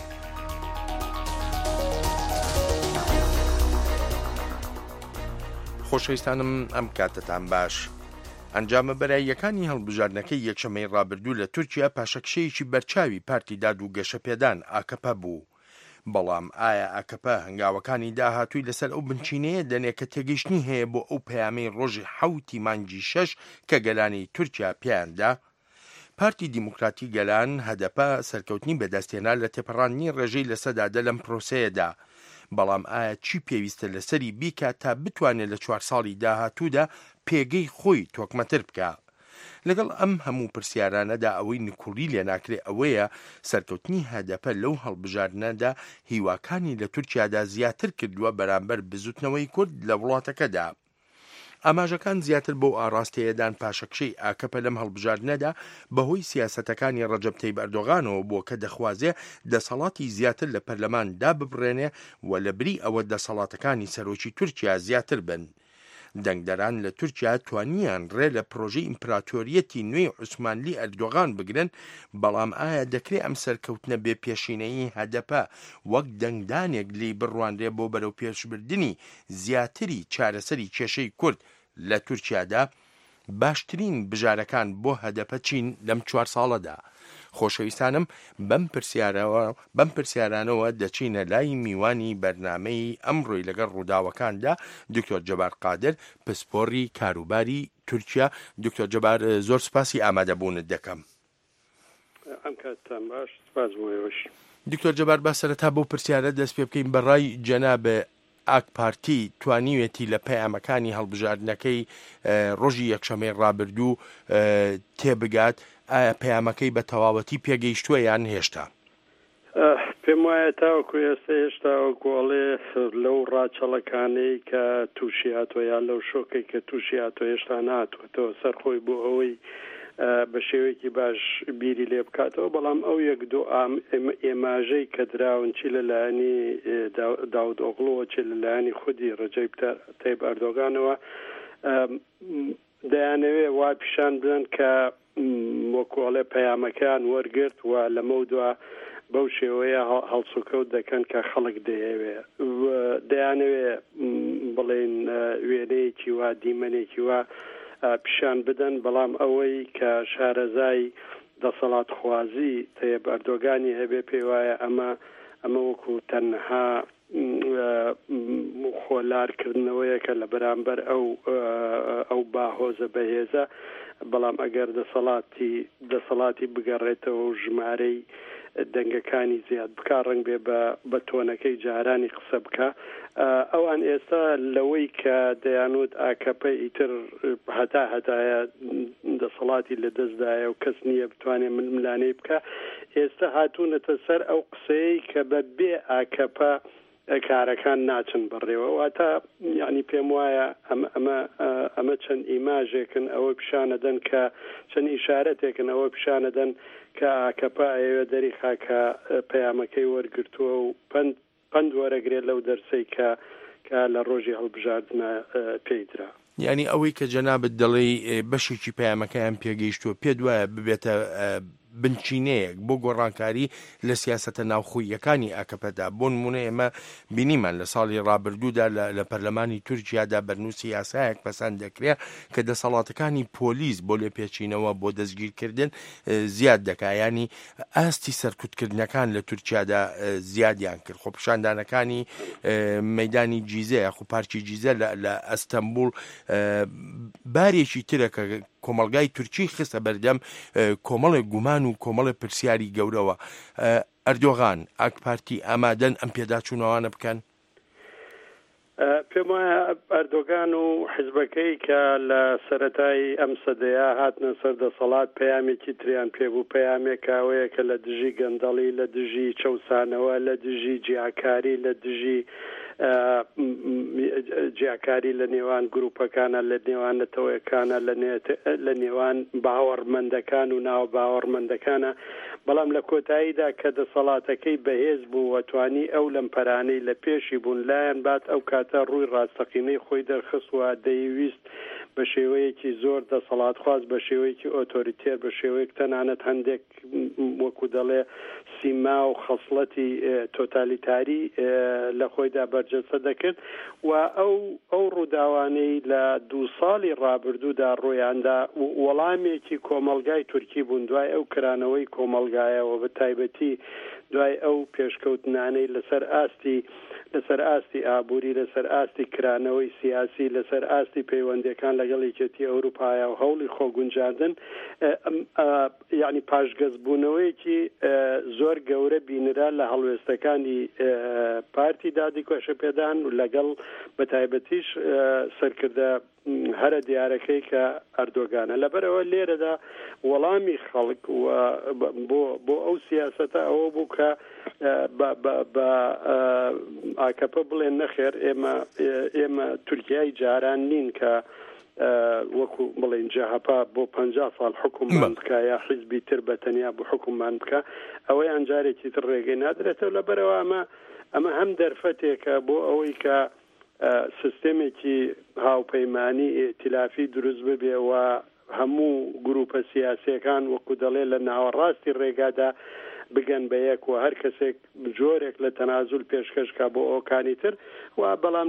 خۆشەویستانم ئەم کاتتان باش ئەنجامە بەراییەکانی هەڵبژاردنەکەی یەکشەمەی ڕابردوو لە تورکیا پاشەکشەیەکی بەرچاوی پارتی داد و گەشەپێدان ئاکەپە بوو بەڵام ئایا ئاکەپە هەنگاوەکانی داهاتووی لەسەر ئەو بنچینەیە دەنێ کە تێگەیشتنی هەیە بۆ ئەو پەیامەی ڕۆژی حەوتی مانگی شەش کە گەلانی تورکیا پێیاندا پارتی دیموکراتی گەلان هەدەپە سەرکەوتنی بەدەستێنا لە تێپەڕاندنی ڕێژەی لەسەدادە لەم پرۆسەیەدا بەڵام ئایا چی پێویستە لەسەری بیکات تا بتوانێت لە چوار ساڵی داهاتوودا پێگەی خۆی تۆکمەتر بکە لەگەڵ ئەم هەموو پرسیارانەدا ئەوەی نکوڕی لێ ناکرێ ئەوەیە سەرکەوتنی هەدەپە لەو هەڵبژاردنەدا هیواکانی لە تورکیادا زیاتر کردووە بەرامبەر بزوتنەوەی کورد لە وڵاتەکەدا ئاماژەکان زیاتر بۆ ئاڕاستەیەدان پاشەکشەی ئاکەپە لەم هەڵبژاردنەدا بەهۆی سیاسەتەکانی ڕەجەب تەیب ئەردۆغانەوە بۆ کە دەخوازێ دەسەڵاتی زیاتر لە پەرلەماندا ببڕێنێ و لە بری ئەوە دەسەڵاتەکانی سەرۆکی تورکیا زیاتر بن دەنگدەران لە تورکیا توانیان ڕێ لە پرۆژەی ئیمپراتۆریەتی نوێی عوسمانلی ئەردۆغان بگرن بەڵام ئایا دەکرێت ئەم سەرکەوتنە بێ پێشینەی هەدەپە وەک دەنگدانێک لی بڕوانرێ بۆ بەرەو پێشبردننی زیاتری چارەسەری کێشەی کورد لە تورکیادا باشترین بژارەکان بۆ هەدەپە چین لەم چوار ساڵەدا خۆشەویستانم بەم پرسیارەوە بەم پرسیارانەوە دەچینە لای میوانی بەرنامەی ئەمڕۆی لەگەڵ ڕووداوەکاندا دکتۆر جەبار قادر پسپۆڕی کاروباری تورکیا دکتۆر جەبار زۆر سپاسی ئامادەبوونت دەکەم
ئەم کاتتان باش سپاس بۆیەوەش
دکتۆر جەبار با سەرەتا بۆ پرسیارە دەست پێ بکەین بەڕای جەنابە ئاک پارتی توانیوێتی لە پەیامەکانی هەڵبژاردنەکەی ڕۆژی یەکشەمەی ڕابردوو تێبگات ئایا پەیامەکەی بە تەواوەتی پێگەیشتووە یان هێشتا
پێم وایە تاوەکو ئێستا هێشتا گۆڵێ لەو ڕاچەڵەکانەی کە تووشی هاتووە یان لەو شۆکەی کە تووشی هاتووە هێشتا ناتوێتەوە سەرخۆی بۆ ئەوەی بە شێوەیەکی باش بیری لێ بکاتەوە بەڵام ئەو یەک دو ئێماژەی کە دراون چی لەلایەنی داود ئۆغڵۆوە چی لەلایەنی خودی ڕەجەیب تەیب ئەردۆغانەوە دەیانەوێ وا پیشان بدەن کە وەکوڵێ پەیامەکان وەرگرت و لەمە دووە بەو شێوەیە هەڵسوکەوت دەکەن کە خەڵک دەیەوێ دەیانەوێ بڵێن وێنەیەکی وا دیمەنێکی وا پیشان بدەن بەڵام ئەوەی کە شارەزای دەسەڵات خوازی تەیب ئەردۆغانی هەبێ پێی وایە ئەمە ئەمە وەکو تەنها خۆلارکردنەوەیەکە لە بەرامبەر ئەو ئەو باهۆزە بەهێزە بەڵام ئەگەر دەسەڵاتی دەسەڵاتی بگەڕێتەوە و ژمارەی دەنگەکانی زیاد بکە ڕەنگ بێ بە تۆنەکەی جارانی قسە بکە ئەوان ئێستا لەوەی کە دەیانوت ئاکەپە ئیتر هەتا هەتایە دەسەڵاتی لە دەستدایە و کەس نییە بتوانێت ململانەی بکە ئێستا هاتوونەتە سەر ئەو قسەی کە بە بێ ئاکەپە کارەکان ناچن بڕێوە واتە یعنی پێم وایە ئەمە ئەمە چەند ئیماژێکن ئەوە پیشانەدەن کە چەند ئیشارەتێکن ئەوە پیشانەدەن کە ئاکەپا ئێوە دەریخا کە پەیامەکەی وەرگرتووە و پند پند وەرەگرێت لەو دەرسەی کە کە لە ڕۆژی هەڵبژاردنە پێیدرا.
یعنی ئەوەی کە جەنابەت دەڵێ بەشێکی پەیامەکەیان پێگەیشتووە پێت وایە ببێتە بنچینەیەک بۆ گۆڕانکاری لە سیاسەتە ناوخۆیەکانی ئاکەپەدا. بۆ نمونە ئێمە بینیمان لە ساڵی ڕابردوودا لە پەرلەمانی تورکیادا بەرنووسی یاسایەک پەسەند دەکرێت کە دەسەڵاتەکانی پۆلیس بۆ لێپێچینەوە بۆ دەستگیرکردن زیاد دەکا، ینی ئاستی سەرکوتکردنەکان لە تورکیادا زیادیان کرد. خۆ پیشاندانەکانی مەیدانی جیزە خو پارکی جیزە لە ئەستەمبول بارێکی ترە کە کۆمەڵگای تورکی خستە بەردەم کۆمەڵی گومان و کۆمەڵی پرسیاری گەورەوە. ئەردۆغان ئاک پارتی ئامادەن ئەم پێداچوونەوانە بکەن؟
پێم وایە ئەردۆغان و حیزبەکەی کە لە سەرەتای ئەم سەدەیە هاتنە سەر دەسەڵات پەیامێکی تریان پێبوو، پەیامێک ئەوەیە کە لە دژی گەندەڵی، لە دژی چەوسانەوە، لە دژی جیاکاری، لە دژی جیاکاری لە نێوان گروپەکانە، لە نێوان نەتەوەیەکانە، لە نێوان باوەڕمەندەکان و ناو باوەڕمەندەکانە. بەڵام لە کۆتاییدا کە دەسەڵاتەکەی بەهێز بوو وەتوانی ئەو لەمپەرانەی لە پێشی بوون لایەن بات ئەو کاتە ڕووی ڕاستەقینەی خۆی دەرخستوە، دەیویست بە شێوەیەکی زۆر دەسەڵات خواست، بە شێوەیەکی ئۆتۆریتێر، بە شێوەیەک تەنانەت هەندێک وەکو دەڵێ سیما و خەسڵەتی تۆتالیتاری لە خۆیدا بەرجەستە دەکرد و ئەو ئەو ڕووداوانەی لە دوو ساڵی ڕابردوودا ڕۆیاندا وەڵامێکی کۆمەلگای تورکی بوون دوای ئەو کرانەوەی کۆمەلگایەوە بە تایبەتی دوای ئەو پێشکەوتنانەی لەسەر ئاستی لەسەر ئاستی ئابووری، لەسەر ئاستی کرانەوەی سیاسی، لەسەر ئاستی پەیوەندیەکان لەگەڵ یەکێتی ئەوروپایە و هەوڵی خۆگونجاندن، یعنی پاشگەزبوونەوەیەکی زۆر گەورە بینرا لە هەڵوێستەکانی پارتی دادی کۆشەپێدان و لەگەڵ بە تایبەتیش سەرکردە هەرە دیارەکەی کە ئەردۆغانە. لەبەرەوە لێرەدا وەڵامی خەڵک بۆ ئەو سیاسەتە ئەوە بوو کە بە ئاکەپە بڵێن نەخێر ئێمە ئێمە تورکیای جاران نین کە وەکو بڵێن جەهەپا بۆ پەنجا ساڵ حکوممان بکە یا حیزبی تر بە تەنیا بۆ حکوممان بکە، ئەوەیان جارێکی تر ڕێگەی نادرێتەوە. لەبەرەوە ئەمە ئەمە هەم دەرفەتێکە بۆ ئەوەی کە سیستێمێکی هاوپەیمانی ئێتیلافی دروست ببێ و هەموو گروپە سیاسیەکان وەکو دەڵێ لە ناوەڕاستی ڕێگادا بگەن بە یەک و هەر کەسێک جۆرێک لە تەنازول پێشکەشکا بۆ ئەوکانی تر و بەڵام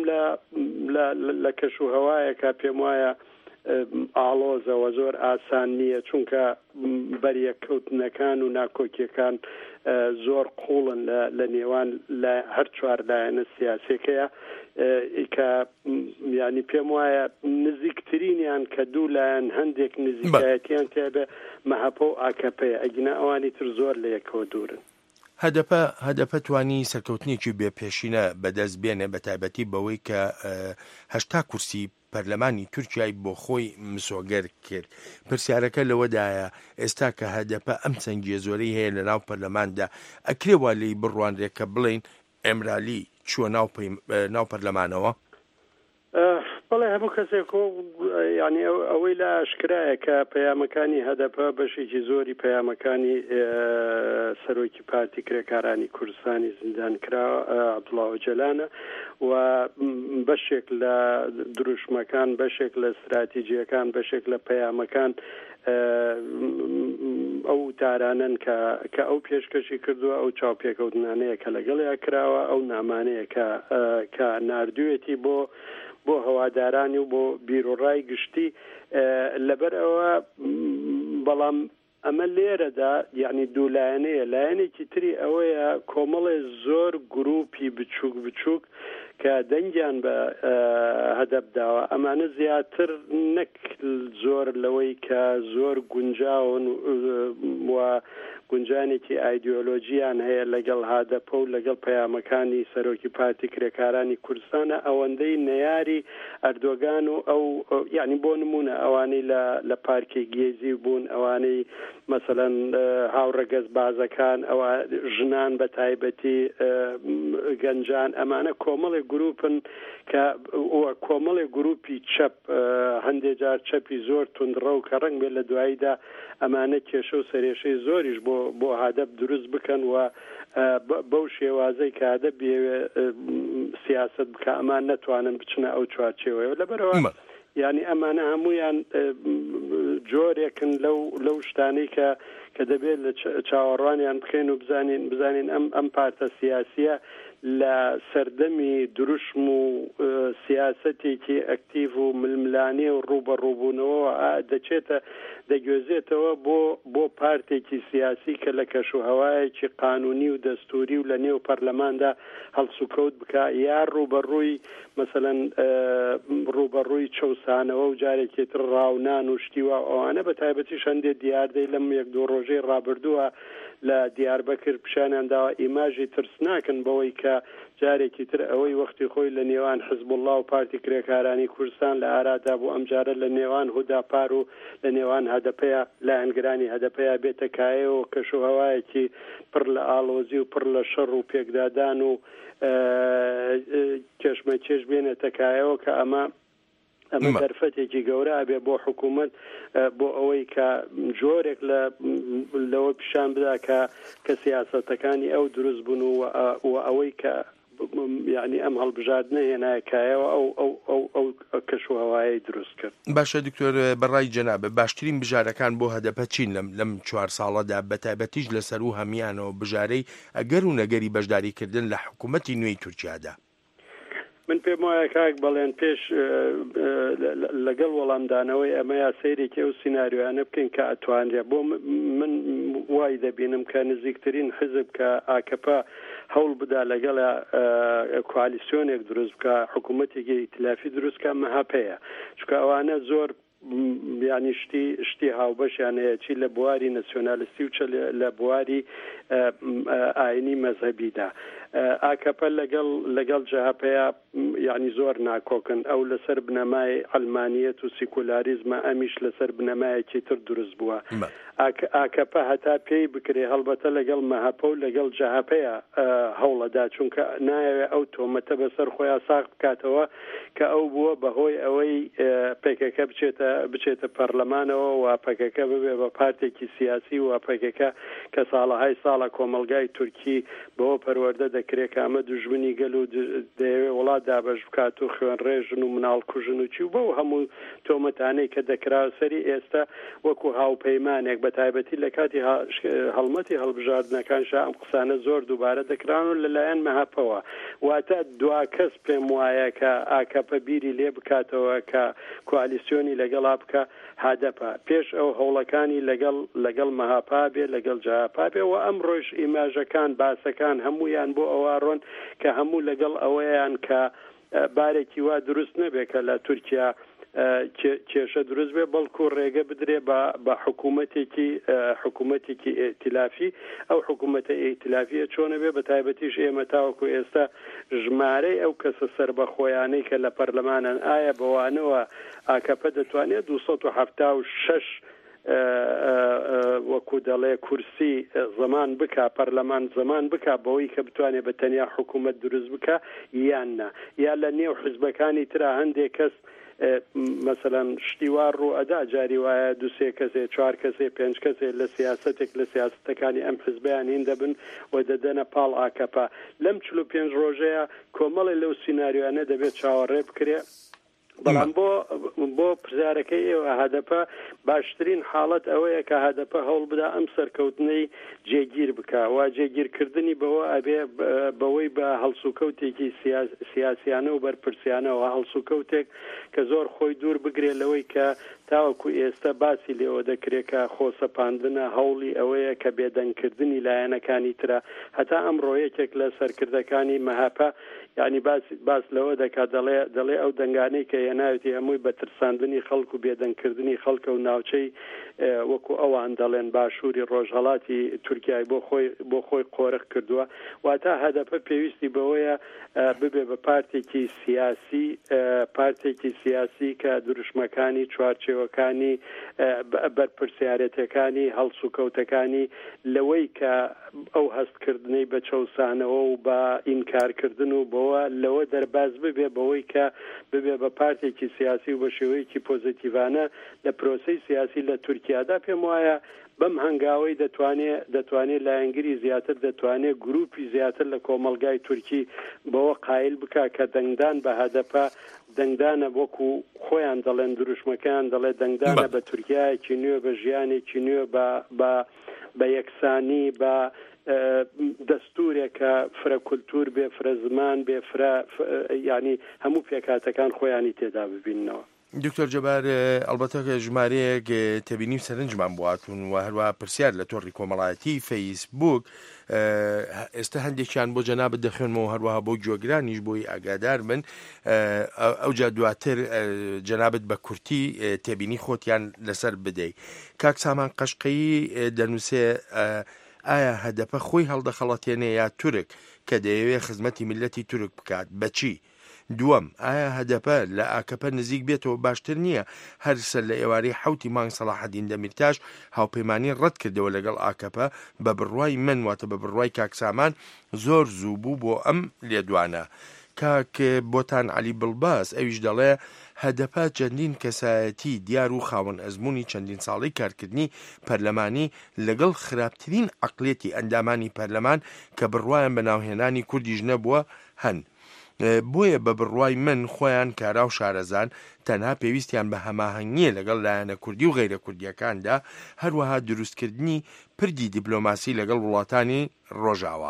لە کەش و هەوایەکە پێم وایە ئاڵۆزەوە زۆر ئاسان نییە، چونکە بەریەکەوتنەکان و ناکۆکیەکان زۆر قوڵن لە نێوان لە هەر چوار لایەنە سیاسەکەیە کە ینی پێم وایە نزیکترینیان کە دوو لایەن هەندێک نزیکایەتیان تێبێ مەهەپە و ئاکەپەیە، ئەگینا ئەوانی تر زۆر لە یەکەوە دوورن.
هەدەپە هەدەپە توانی سەرکەوتنێکی بێپێشینە بەدەست بێنێ بە تایبەتی بەوەی کە هەشتا کورسی پەرلەمانی تورکیای بۆ خۆی مسۆگەر کرد. پرسیارەکە لەوەدایە ئێستا کە هەدەپە ئەم چەنگیە زۆرەی هەیە لە ناو پەرلەماندا ئەکرێ وا لێی بڕوانرێت کە بڵێن ئێمرالی چووە ناو پەرلەمانەوە؟
بەڵێ هەموو کەسێک ینی ئەوەی لە ئاشکرایە کە پەیامەکانی هەدەپە بەشێکی زۆری پەیامەکانی سەرۆکی پارتی کرێکارانی کوردستانی زیندان کراوە عەبدوڵڵا ئۆجەلانە و بەشێک لە دروشمەکان، بەشێک لە استراتیجیەکان، بەشێک لە پەیامەکان ئەو تارانن کە ئەو پێشکەشی کردووە، ئەو چاوپێکەوتنانەیە کە لەگەڵیا کراوە، ئەو نامانەیە کە ناردوێتی بۆ بۆ هەوادارانی و بۆ بیرۆڕای گشتی. لەبەر ئەوە بەڵام ئەمە لێرەدا یعنی دوو لایەنەیە، لایەنێکی تری ئەوەیە کۆمەڵێ زۆر گروپی بچووک بچووک کە دەنگیان بە هەدەپ داوە، ئەمانە زیاتر نەک زۆر لەوەی کە زۆر گونجاون و گونجانێکی ئایدۆلۆژیان هەیە لەگەڵ هادەپە و لەگەڵ پەیامەکانی سەرۆکی پارتی کرێکارانی کوردستانە ئەوەندەی نەیاری ئەردۆگان و ئەو یعنی بۆ نمونە ئەوانەی لە پارکی گێزی بوون، ئەوانەی مەسەلەن هاوڕەگەز بازەکان، ئەو ژنان بە تایبەتی گەنجان، ئەمانە کۆمەڵێک گروپن کە کۆمەڵێک گروپی چەپ هەندێک جار چەپی زۆر توندڕە و کە ڕەنگ بێت لە دواییدا ئەمانە کێشە و سەرێشەی زۆریش بۆ بۆ هادەپ دروست بکەن و بەو شێوازەی کە هادەپ بێوێ سیاست بکە ئەمان نەتوانن بچنە ئەو چوارچێوەیە لەبەرەوە یعنی ئەمانە هەمویان جۆرێکن لەو لەو شتانەی کە کە دەبێت لە چاوەڕوانیان بخێن و بزانین بزانین ئەم ئەم پارتە سیاسیە لە سەردەمی دروشم و سیاسەتێکی ئەکتیڤ و ململانێ و ڕوو بە ڕووبوونەوە دەچێتە دەگوێزێتەوە بۆ بۆ پارتێکی سیاسی کە لە کەشوهەوایەکی قانونی و دەستوری و لە نێو پەرلەماندا هەڵسوکەوت بکە یا ڕوبەڕووی مەسەلەن ڕوبەڕووی چەوسانەوە و جارێکی تر ڕاونان و شتیوە ئەوانە بە تایبەتی شەندێ دیاردەی لەم یەک دۆ ڕۆژەی ڕابردووە لە دیاربەکر پیشانیانداوە ئیماژی ترسناکن بەوەی کە جارێکی تر ئەوەی وەختی خۆی لە نێوان حزب الله و پارتی کرێکارانی کوردستان لە ئارادا بوو ئەم جارە لە نێوان هوداپار و لە نێوان هەدەپەیە لە هەنگرانی هەدەپەیە بێتە کایەوە کەشوهەوایەکی پڕ لە ئاڵۆزی و پڕ لە شەڕ و پێکدادان و کێشمەکێش بێنێتە کایەوە کە ئەمە ئەمە دەرفەتێکی گەورە ئەبێ بۆ حکوومەت بۆ ئەوەی کە جۆرێک لەوە پیشان بدا کە کە سیاسەتەکانی ئەو دروست بوون و ئەوەی کە یعنی ئەم هەڵبژاردنە هێنایەکایەوە ئەو ئەو ئەو ئەو کەشوهەوایی دروست کرد.
باشە دکتۆر بەڕای جەنابە باشترین بژارەکان بۆ هەدەپە چین لەم لەم چوار ساڵەدا بەتایبەتیش لەسەر و هەمیانەوە بژارەی ئەگەر و نەگەری بەشداریکردن لە حکوومەتی نوێی تورکیادا؟
من پێم وایە کاک بەڵێن پێش لەگەڵ وەڵامدانەوەی ئەمەیا سەیرێکی ئەو سیناریۆیانە بکەین کە ئەتوانرێ بۆ من وای دەبینم کە نزیکترین حزب کە ئاکەپە هەوڵ بدا لەگەڵ کوالیسیۆنێک دروست بکە حکوومەتێکی ئیتلافی دروستکە مەهاپەیە چونکە ئەوانە زۆر یعنی شتی شتی هاوبەشیان هەیە چی لە بواری ناسیۆنالیستی و چ لە بواری ئاینی مەذهبیدا. ئاکەپە لەگەڵ لەگەڵ جەهاپەیە یعنی زۆر ناکۆکن ئەو لەسەر بنەمای ئەلمانیەت و سیکولاریزمە ئەمیش لەسەر بنەمایەکی تر دروست بووە. ئاکەپە هەتا پێی بکرێ هەڵبەتە لەگەڵ مەهاپە و لەگەڵ جەهاپەیە هەوڵەدا چونکە نایەوێت ئەو تۆمەتە بەسەر خۆیان ساغ بکاتەوە کە ئەو بووە بەهۆی ئەوەی پێکەکە بچێتە بچێتە پەرلەمانەوە و پەکەکە ببێ بە پارتێکی سیاسی و پەکەکە کە ساڵەهای ساڵە کۆمەلگای تورکی بەوە پەروەردە دەکرێت کە ئەمە دوژمنی گەل و دەیەوێت وڵات دابەش بکات و خوێن ڕێژن و مناڵ کوژن و چی و بەو هەموو تۆمەتانەی کە دەکراوە سەری ئێستا وەکو هاوپەیمانێک بە تایبەتی لە کاتی هەڵمەتی هەڵبژاردنەکانشا ئەم قسانە زۆر دووبارە دەکران و لەلایەن مەهاپەوە واتە دوا کەس پێم وایە کە ئاکەپە بیری لێ بکاتەوە کە کوالیسیۆنی لەگەڵا بکە هادەپە پێش ئەو هەوڵەکانی لەگەڵ لەگەڵ مەهاپا بێ لەگەڵ جاپا بێ و ئەم ڕۆژ ئیماژەکان باسەکان هەمویان بۆ ئەوە ڕۆن کە هەموو لەگەڵ ئەوەیان کە بارێکی وا دروست نەبێت کە لە تورکیا کێشە دروست بێ بەڵکو ڕێگە بدرێ بە حکوومەتێکی حکوومەتێکی ئێتلافی ئەو حکوومەتە ئێتلافیە چۆنە بێ بە تایبەتیش ئێمە تاوەکو ئێستا ژمارەی ئەو کەسە سربەخۆیانەی کە لە پەرلەمانن ئایا بەوانەوە ئاکەپە دەتوانێت دووسەد و هەفتا و شەش وەکو دەڵێ کورسی زەمان بکە پەرلەمان زەمان بکە بەوەی کە بتوانێت بە تەنیا حکوومەت دروست بکە یان نا یا لە نێو حزبەکانی ترا هەندێک کەس مثلەن شتیوار ڕوو ئەدا جاری وایە دوسێ کەسێ چوار کەسێ پێنج کەسێ لە سیاسەتێک لە سیاستەکانی ئەم حزبیان هین دەبن و دەدەنە پاڵ ئاکەپە لەم چلو پێنج ڕۆژەیە کۆمەڵی لەو سیناریوانە دەبێت چاوەڕێ بکرێ بەڵام بۆ بۆ پرسیارەکەی ئێوە هەدەپە باشترین حاڵەت ئەوەیە کە هەدەپە هەوڵ بدا ئەم سەرکەوتنەی جێگیر بکە و جێگیرکردنی بەوە ئەبێ بەوەی بە هەڵسوکەوتێکی سیاسیانە و بەرپرسیانەوە هەڵسوکەوتێک کە زۆر خۆی دوور بگرێ لەوەی کە تاوەکو ئێستا باسی لێوە دەکرێت کە خۆسەپاندنە هەوڵی ئەوەیە کە بێدەنگکردنی لایەنەکانی ترە هەتا ئەم ڕۆیەکێک لە سەرکردەکانی مەهاپە یعنی باس باس لەوە دەکات دەڵێ دەڵێ ئەو دەنگانەی کە بەهێناوێتی هەمووی بە ترساندنی خەڵک و بێدەنگکردنی خەڵکە و ناوچەی وەکو ئەوان دەڵێن باشووری ڕۆژهەڵاتی تورکیای بۆ خۆی بۆ خۆی قۆرق کردووە واتە هەدەفە پێویستی بەوەیە ببێ بە پارتێکی سیاسی پارتێکی سیاسی کە دروشمەکانی چوارچێوەکانی بەرپرسیارەتەکانی هەڵس و کەوتەکانی لەوەی کە ئەو هەستکردنەی بە چەوسانەوە و بە ئینکارکردن و بەوە لەوە دەرباز ببێ بەوەی کە ببێ بە پارتێکی سیاسی و بە شێوەیەکی پۆزیتیڤانە لە پرۆسەی سیاسی لە تورکیادا پێم وایە بەم هەنگاوەی دەتوانێت دەتوانێت لایەنگری زیاتر دەتوانێت گروپی زیاتر لە کۆمەلگای تورکی بەوە قایل بکە کە دەنگدان بە هەدەپە دەنگدانە وەکو خۆیان دەڵێن دروشمەکان دەڵێ دەنگدانە بە تورکیایەکی نوێ بە ژیانێکی نوێ بە بە یەکسانی بە دەستورێکە فرە کولتور بێ فرە زمان بێ فرە ینی هەموو پێکاتەکان خۆیانی تێدا ببینەوە.
دکتۆر جەبار ئەلبەتە ژمارەیەک تەبینی و سەرنجمان بواتون و هەروە پرسیار لە تۆڕی کۆمەڵایەتی فەیسبوک ئێستا هەندێکیان بۆ جەنابەت دەخوێنمەوە هەروەها بۆ گوێگرانیش بۆی ئاگادار بن ئەوجا دواتر جەنابەت بە کورتی تێبینی خۆتیان لەسەر بدەیت. کاک سامان قەشقەیی دەنووسێ ئایا هەدەپە خۆی هەڵدەخەڵەتێنێ یا تورک کە دەیەوێت خزمەتی میلەتی تورک بکات بەچی؟ دووەم ئایا هەدەپە لە ئاکەپە نزیک بێتەوە باشتر نییە هەرسەر لە ئێوارەی حوتی مانگ سەلاحەدین دەمیرتاش هاوپەیمانی ڕەت کردەوە لەگەڵ ئاکەپە بە بڕوای من واتە بە بڕوای کاکسامان زۆر زوو بوو بۆ ئەم لێدوانە. کاک بۆتان عەلی بڵباس ئەویش دەڵێ هەدەپە چەندین کەسایەتی دیار و خاوەن ئەزموونی چەندین ساڵی کارکردنی پەرلەمانی لەگەڵ خراپترین عەقڵێتی ئەندامانی پەرلەمان کە بڕوایان بەناوهێنانی کوردیش نەبووە هەن. بۆیە بە بڕوای من خۆیان کارا و شارەزان تەنها پێویستیان بە هەماهەنگیە لەگەڵ لایەنە کوردی و غەیرە کوردیەکاندا هەروەها دروستکردنی پردی دیپلۆماسی لەگەڵ وڵاتانی ڕۆژاوە.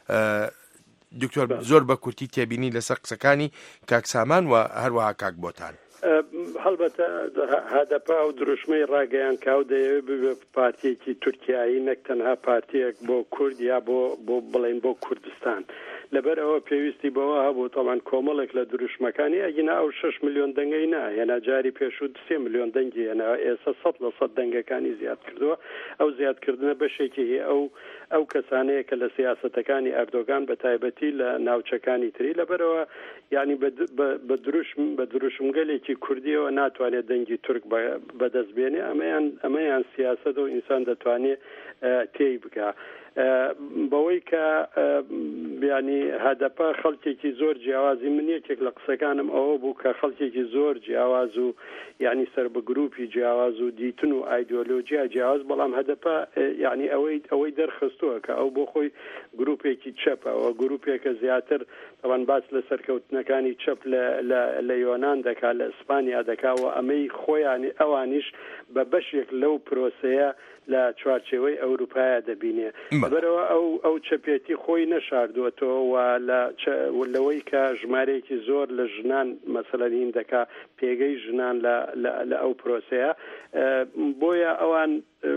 دکتۆر زۆر بە کورتی تێبینی لەسەر قسەکانی کاکسامان و هەروەها کاک بۆتان.
هەڵبەتە هەدەپا و دروشمەی ڕاگەیان کاو دەیەوێت ببێ پارتیەکی تورکیایی نەک تەنها پارتیەک بۆ کورد یا بۆ بۆ بڵێن بۆ کوردستان. لەبەر ئەوە پێویستی بەوە هەبوو تاوان کۆمەڵێک لە دروشمەکانی ئەگینا ئەو شش میلیۆن دەنگەی نهێنا جاری پێشوو سێ میلیۆن دەنگی هێنا ئێستا سەد لە سەد دەنگەکانی زیاد کردووە. ئەو زیادکردنە بەشێکی هەیە ئەو ئەو کەسانەیە کە لە سیاسەتەکانی ئەردۆگان بە تایبەتی لە ناوچەکانی تری لەبەرەوە یعنی بە دروشم بە دروشمگەلێکی کوردیەوە ناتوانێت دەنگی تورک بەدەست بێنێ ئەمەیان ئەمەیان سیاسەت و ئینسان دەتوانێت تێی بکە. بەوەی کە بیانی هەدەپە خەڵکێکی زۆر جیاوازی من یەکێک لە قسەکانم ئەوە بوو کە خەڵکێکی زۆر جیاواز و یعنی سەر بە گروپی جیاواز و دیتن و ئایدۆلۆژیا جیاواز بەڵام هەدەپە یعنی ئەوەی ئەوەی دەرخستووە کە ئەو بۆ خۆی گروپێکی چەپە ئەوە گروپێکە زیاتر تاوان باس لە سەرکەوتنەکانی چەپ لە یۆناان دەکا لە ئیسپانیا دەکاوە ئەمەی خۆیانی ئەوانیش بە بەشێک لەو پرۆسەیە لە چوارچێوەی ئەوروپایە دەبینێ. بەرەوە ئەو ئەو چەپێتی خۆی نەشاردووەتەوە و لەوەی کە ژمارەیەکی زۆر لە ژنان مەسەلەن دەکا پێگەی ژنان لە ئەو پرۆسەیە بۆیە ئەوان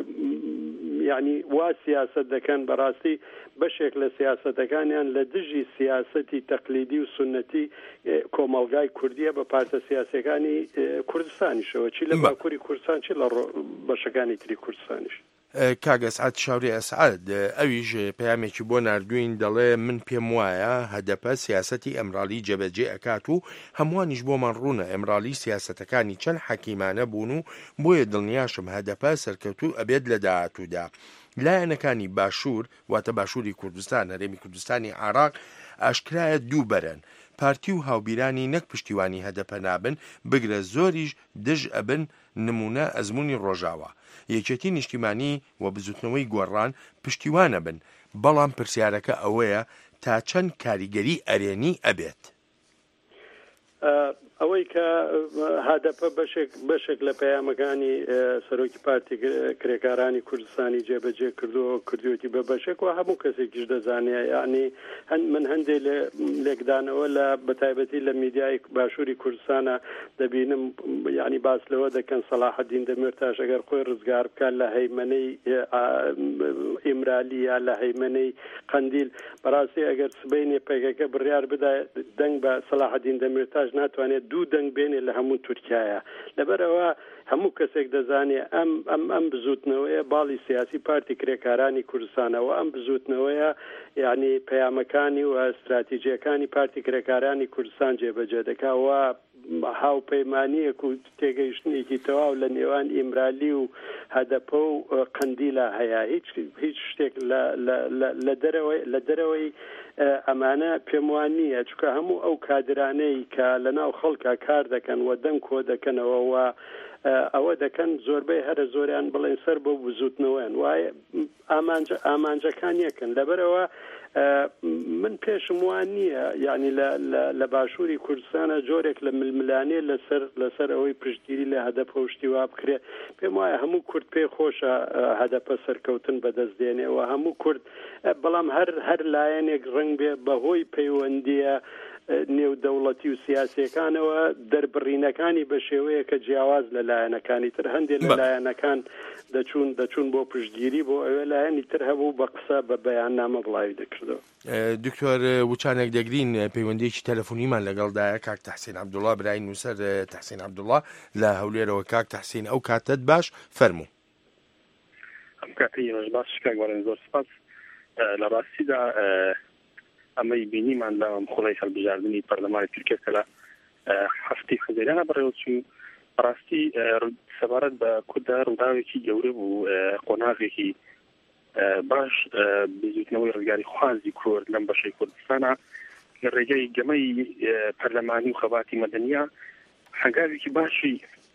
یعنی وا سیاست دەکەن بەڕاستی بەشێک لە سیاسەتەکانیان لە دژی سیاسەتی تەقلیدی و سنەتی کۆمەڵگای کوردیە بە پارتە سیاسەکانی کوردستانیشەوە چی لە باکووری کوردستان چی لە بەشەکانی تری کوردستانیش.
کاگ ئەسعاد شاوری ئەسعاد ئەویش پەیامێکی بۆ نردوین دەڵێ من پێم وایە هەدەپە سیاسەتی ئەمرالی جێبەجێ ئەکات و هەمووانیش بۆمان ڕوونە ئەمرالی سیاسەتەکانی چەند حەکیمانە بوون و بۆیە دڵنیاشم هەدەپە سەرکەوتوو ئەبێت لە داهاتوودا. لایەنەکانی باشوور واتە باشووری کوردستان هەرێمی کوردستانی عێراق ئاشکرایە دوو بەرن پارتی و هاوبیرانی نەک پشتیوانی هەدەپە نابن بگرە زۆریش دژ ئەبن نمونە ئەزمموی ڕۆژاوە یەکێتی نیشتیمانی و بزوتنەوەی گۆڕان پشتیوانە بن بەڵام پرسیارەکە ئەوەیە تا چەند کاریگەری ئەرێنی ئەبێت.
ئەوەی کە هەدەپە بەشێک بەشێک لە پەیامەکانی سەرۆکی پارتی کرێکارانی کوردستانی جێبەجێ کردووە کردوەتی بە بەشێک و هەموو کەسێکیش دەزانێ یعنی من هەندێک لێکدانەوە لە بەتایبەتی لە میدیای باشووری کوردستانە دەبینم یعنی باس لەوە دەکەن سەلاحەدین دەمیرتاش ئەگەر خۆی ڕزگار بکات لە هەیمەنەی ئیمرالی یا لە هەیمەنەی قەندیل بەڕاستی ئەگەر سبەینێ پێکەکە بڕیار بدە دەنگ بە سەلاحەدین دەمیرتاش ناتوانێت دوو دەنگ بێنێ لە هەموو تورکایە لەبەرەوە هەموو کەسێک دەزانێ ئەم ئەم ئەم بزوتنەوەیە باڵی سیاسی پارتی کرێکارانی کوردستانەوە ئەم بزوتنەوەیە یعنی پەیامەکانی و استراتیژیەکانی پارتی کرێکارانی کوردستان جێبەجێ دەکاوە هاوپەیمانیەک و تێگەیشتنێکی تەواو لە نێوان ئیمرالی و هەدەپە و قەندیلە هەیە هیچ هیچ شتێک لە دەرەوەی ئەمانە پێم وان نییە چونکە هەموو ئەو کادرانەی کە لەناو خەڵکە کار دەکەن و دەنگ کۆ دەکەنەوە و ئەوە دەکەن زۆربەی هەرە زۆریان بڵێن سەر بۆ بزوتنەوەیان وایە ئامانجەکان یەکن لەبەرەوە من پێشم وان نییە یعنی لە باشووری کوردستانە جۆرێک لە ململانێ لەسەر لەسەر ئەوەی پشتگیری لە هەدەپە وشتی وا بکرێ پێم وایە هەموو کورد پێی خۆشە هەدەپە سەرکەوتن بەدەستدێنێەوە هەموو کورد بەڵام هەر هەر لایەنێک ڕنگ بێ بەهۆی پەیوەندیە نێودەوڵەتی و سیاسیەکانەوە دەربڕینەکانی بە شێوەیە کە جیاواز لە لایەنەکانی تر هەندێک لە لایەنەکان دەچوون دەچوون بۆ پشتگیری بۆ ئەوێ لایەنی تر هەبوو بە قسە بە بەیاننامە بڵاوی دەکردەوە.
دکتۆر وچانێک دەگرین پەیوەندێکی تەلەفۆنیمان لەگەڵدایە کاک تەحسین عەبدوڵڵا برای نووسەر تەحسین عەبدوڵڵا لە هەولێرەوە. کاک تەحسین ئەو کاتت باش فەرموو.
ئەم کاتی ڕۆژ باش کاگوارن زۆر سپاس. لە ڕاستیدا ئەمەی بینیمان لە خۆڵی هەڵبژاردننی پەرلەمانی تورکیا کە لە هەفتی خزێرانە بەڕێوەچوو ڕاستی سەبارەت بە کوردا ڕووداوێکی گەورە بوو قۆناغێکی باش بزوتنەوەی ڕزگاری خوازی کورد لەم بەشەی کوردستانە لە ڕێگەی گەمەی پەرلەمانی و خەباتی مەدەنیە هەنگاوێکی باشی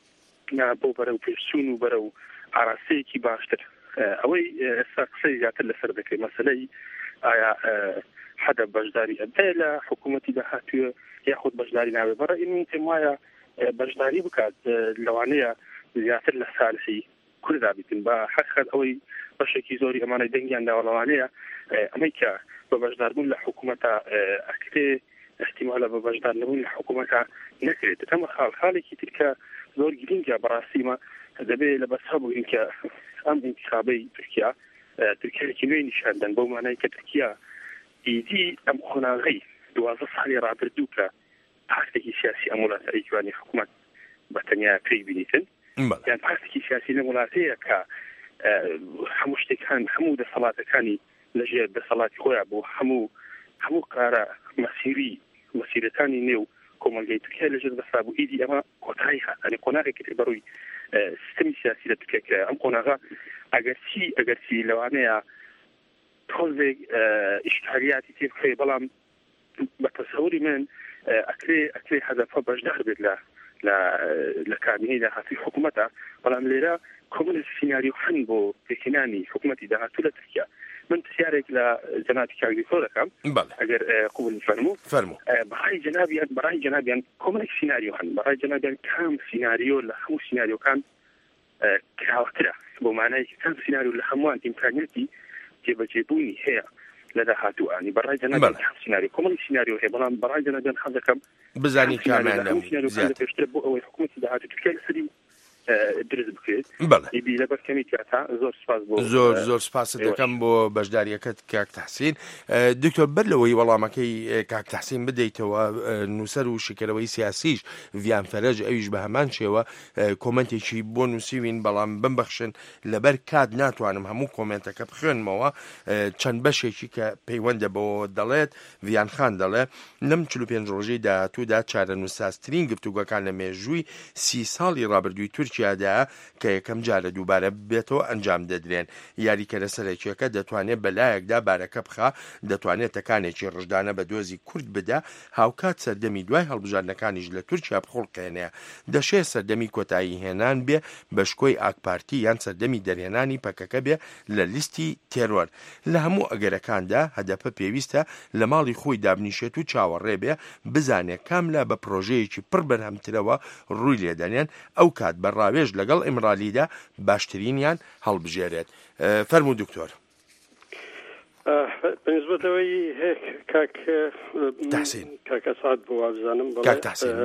بۆ بەرەو پێشچوون و بەرەو ئاراستەیەکی باشتر ئەوەی ئێستا قسەی زیاتر لەسەر دەکەی مەسەلەی ئایا حەدە بەشداری ئەدە لە حکوومەتی داهاتووە یاخود بەشداری ناوێ بەڕە ئین پێم وایە بەشداری بکات لەوانەیە زیاتر لە سالسی کووردا بیتن بە حەقیقەت ئەوەی بەشێکی زۆری ئەمانەی دەنگیان داوە لەوانەیە ئەمەی کە بە بەشداربوون لە حکوومەتە ئەکرێ احتیمالە بە بەشدار نەبوون لە حکوومەتە نەکرێت ئەمە خاڵ خاڵێکی ترکە زۆر گرنگە بەڕاستیمە دەبێت لە بەسا بگرین کە ئەم انتخابەی تورکیا تورکیایەکی نوێی نیشاندن بەو مانای کە تورکیا ئیدی ئەم خۆناغی دوازە ساڵی ڕابردوو کە پارتێکی سیاسی ئەم وڵاتە ئەیجوانی حکوومەت بە تەنیا پێی بینیتن یان پارتێکی سیاسی لەم وڵاتەیە کە هەموو شتێکان هەموو دەسەڵاتەکانی لەژێر دەسەڵاتی خۆیان بۆ هەموو هەموو قارە مەسیری مەسیرەکانی نێو کۆمەلگەی تورکیا لەژێر بەسا بوو ئیدی ئەمە کۆتایی هات ئەنی قۆناغێکی بەڕووی سیستمی سیاسی لە تورکیا کرا ئەم قۆناغا ئەگەرچی ئەگەرچی لەوانەیە تۆزێک ئیشکاریاتی تێ بکرێ بەڵام بە تەسەوری من ئەکرێ ئەکرێ هەدەفە بەشدار بێت لە لە کابینەی داهاتووی حکوومەتە بەڵام لێرە کۆمەڵ سیناریۆ هەن بۆ پێکهێنانی حکوومەتی داهاتوو لە تورکیا من پرسیارێک لە جەنابی کاگریکۆ دەکەم ئەگەر قبول فەرموو
فەرموو
بەڕای جەنابیان بەڕای جەنابیان کۆمەڵێک سیناریۆ هەن بەڕای جەنابیان کام سیناریۆ لە هەموو سیناریۆکان کراوەترە بۆ مانای کام سیناریۆ لە هەمووان ئیمکانیەتی جێبەجێبوونی هەیە لە داهاتوو ئانی بەڕای جەنابیان سیناریۆ کۆمەڵی سیناریۆ هەیە بەڵام بەڕای جەنابیان حەز دەکەم
بزانی کامیان لەم
سیناریۆکان پێشتر بۆ ئەوەی حکوومەتی داهاتوو تورکیا لەسەری درست بکرێت
بەڵێ
لەبەر کەمیتیاتا زۆر سپاس بۆ
زۆر زۆر سپاس دەکەم بۆ بەشداریەکەت کاک تەحسین. دکتۆر بەر لەوەی وەڵامەکەی کاک تەحسین بدەیتەوە نووسەر و شکرەوەی سیاسیش ڤیان فەرەج ئەویش بە هەمان شێوە کۆمنتێکی بۆ نووسیوین بەڵام بمبەخشن لەبەر کات ناتوانم هەموو کۆمنتەکە بخوێنمەوە چەند بەشێکی کە پەیوەندە بۆ دەڵێت ڤیان خان دەڵێ لەم چل و پێنج ڕۆژەی داهاتوودا چارە نووساسترین گفتوگەکان لە مێژووی سی ساڵی ڕابردووی تورکیادا کە یەکەم جارە دووبارە بێتەوە ئەنجام دەدرێن. یاریکەرە سەرەکیەکە دەتوانێت بەلایەکدا بارەکە بخا دەتوانێت تەکانێکی ڕژدانە بە دۆزی کورد بدە هاوکات سەردەمی دوای هەڵبژاردنەکانیش لە تورکیا بخۆڵقێنێ دەشێت سەردەمی کۆتایی هێنان بێ بەشکۆی ئاکپارتی یان سەردەمی دەرهێنانی پەکەکە بێ لە لیستی تێرۆر. لە هەموو ئەگەرەکاندا هەدەفە پێویستە لە ماڵی خۆی دابنیشێت و چاوەڕێ بێ بزانێت کاملا بە پرۆژەیەکی پڕ بەرهەمترەوە ڕووی لێدەنێن ئەو کات بەڕاوێژ لەگەڵ ئیمرالیدا باشترینیان هەڵبژێرێت. فەرموو دکتۆر.
بەنسبەتەوەی هەیە کاک
تەحسین
کاک ئەسعەد بۆ وابزانم
کاک تەحسین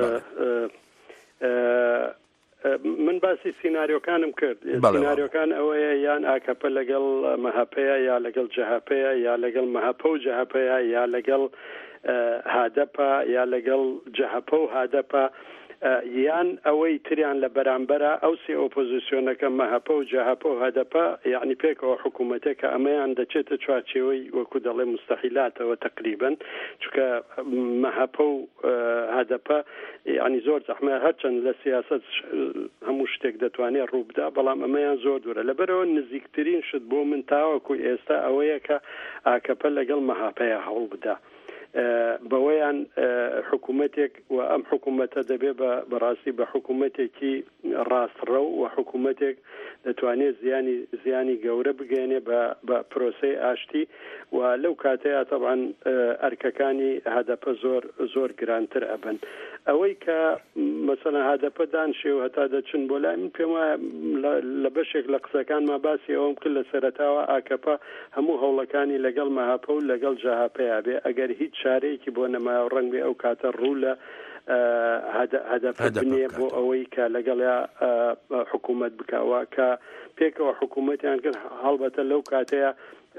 من باسی سیناریۆکانم کرد. سیناریۆکان ئەوەیە یان ئاکەپە لەگەڵ مەهەپەیە یا لەگەڵ جەهەپەیە یا لەگەڵ مەهەپە و جەهەپەیە یا لەگەڵ هادەپە یا لەگەڵ جەهەپە و هادەپە یان ئەوەی تریان لە بەرامبەرە ئەو سێ ئۆپۆزیسیۆنەکە مەهەپە و جەهەپە و هەدەپە یعنی پێکەوە حکوومەتێک کە ئەمەیان دەچێتە چوارچێوەی وەکو دەڵێ مستەحیلاتەوە تقریبن چونکە مەهەپە و هەدەپە ینی زۆر زەحمە هەرچەند لە سیاست هەموو شتێک دەتوانێت ڕووبدا بەڵام ئەمەیان زۆر دوورە لەبەرەوە نزیکترین شت بۆ من تاوەکو ئێستا ئەوەیە کە ئاکەپە لەگەڵ مەهاپەیە هەوڵ بدا بەوەیان حکوومەتێک و ئەم حکوومەتە دەبێ بەڕاستی بە حکوومەتێکی ڕاستڕە و حکوومەتێک دەتوانێت زیانی زیانی گەورە بگەێنێ بە پرۆسەی ئاشتی و لەو کاتەیە تەبعاً ئەرکەکانی هەدەپە زۆر زۆر گرانتر ئەبن ئەوەی کە مەسەڵەن هەدەپە دانشێ و هەتا دەچن بۆ لای من پێم وایە لە بەشێک لە قسەکانمان باسی ئەوم کرد لە سەرەتاوە ئاکەپە هەموو هەوڵەکانی لەگەڵ مەهاپە و لەگەڵ جەهاپەیە بێ ئەگەر هیچ شارەیەکی بۆ نەمایە ڕەنگ بێ ئەو کاتە ڕوو لە هەدەپە بنێ بۆ ئەوەی کە لەگەڵ حکوومەت بکەوە کە پێکەوە حکوومەتیان کرد هەڵبەتە لەو کاتەیە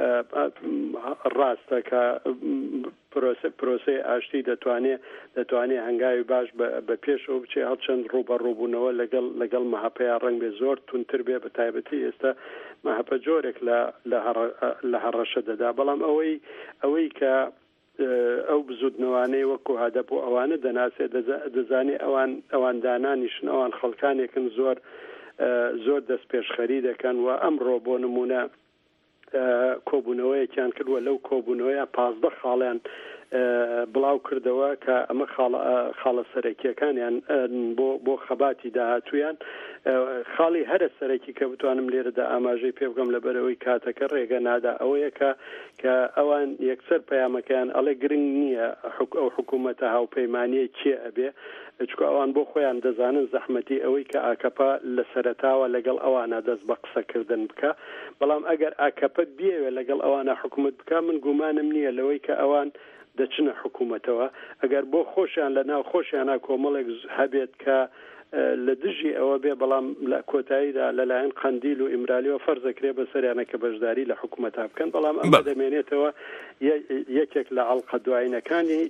ڕاستە کە پرۆسەی ئاشتی دەتوانێت دەتوانێت هەنگاوی باش بە پێشەوە بچێ هەڵچەند ڕوبە ڕووبوونەوە لەگەڵ لەگەڵ مەهەپەیە ڕەنگ بێ زۆر تونتر بێ بە تایبەتی ئێستا مەهەپە جۆرێک لە هەڕەشە دەدا بەڵام ئەوەی ئەوەی کە ئەو بزودنەوانەی وەکو هەدەپ و ئەوانە دەناسێت دەزانی ئەوان ئەوان دانانیشن ئەوان خەڵکانێکن زۆر زۆر دەست پێشخەری دەکەن و ئەمڕۆ بۆ نمونە کۆبوونەوەیەکیان کردووە لەو کۆبوونەوەیە پازدە خاڵیان بڵاو کردەوە کە ئەمە خاڵە سەرەکیەکانیان بۆ بۆ خەباتی داهاتویان خاڵی هەرە سەرەکی کە بتوانم لێرەدا ئاماژەی پێ بگەم لەبەرەوەی کاتەکە ڕێگە نادا ئەوەیە کە کە ئەوان یەکسەر پەیامەکەیان ئەڵێ گرنگ نییە ئەو حکوومەتە هاوپەیمانیە چیە ئەبێ چکە ئەوان بۆ خۆیان دەزانن زەحمەتی ئەوەی کە ئاکەپە لە سەرەتاوە لەگەڵ ئەوانە دەست بە قسەکردن بکە بەڵام ئەگەر ئاکەپە بیەوێ لەگەڵ ئەوانە حکوومەت بکە من گومانم نییە لەوەی کە ئەوان دەچنە حکوومەتەوە ئەگەر بۆ خۆشیان لە ناو خۆشیانە کۆمەڵێک هەبێت کە لە دژی ئەوە بێ بەڵام لە کۆتاییدا لەلایەن قەندیل و ئیمرالیەوە فەرزەکرێ بە سەریانە کە بەشداری لە حکوومەتە بکەن بەڵام ئەمە دەمێنێتەوە یەکێک لە ئەڵقە دوایینەکانی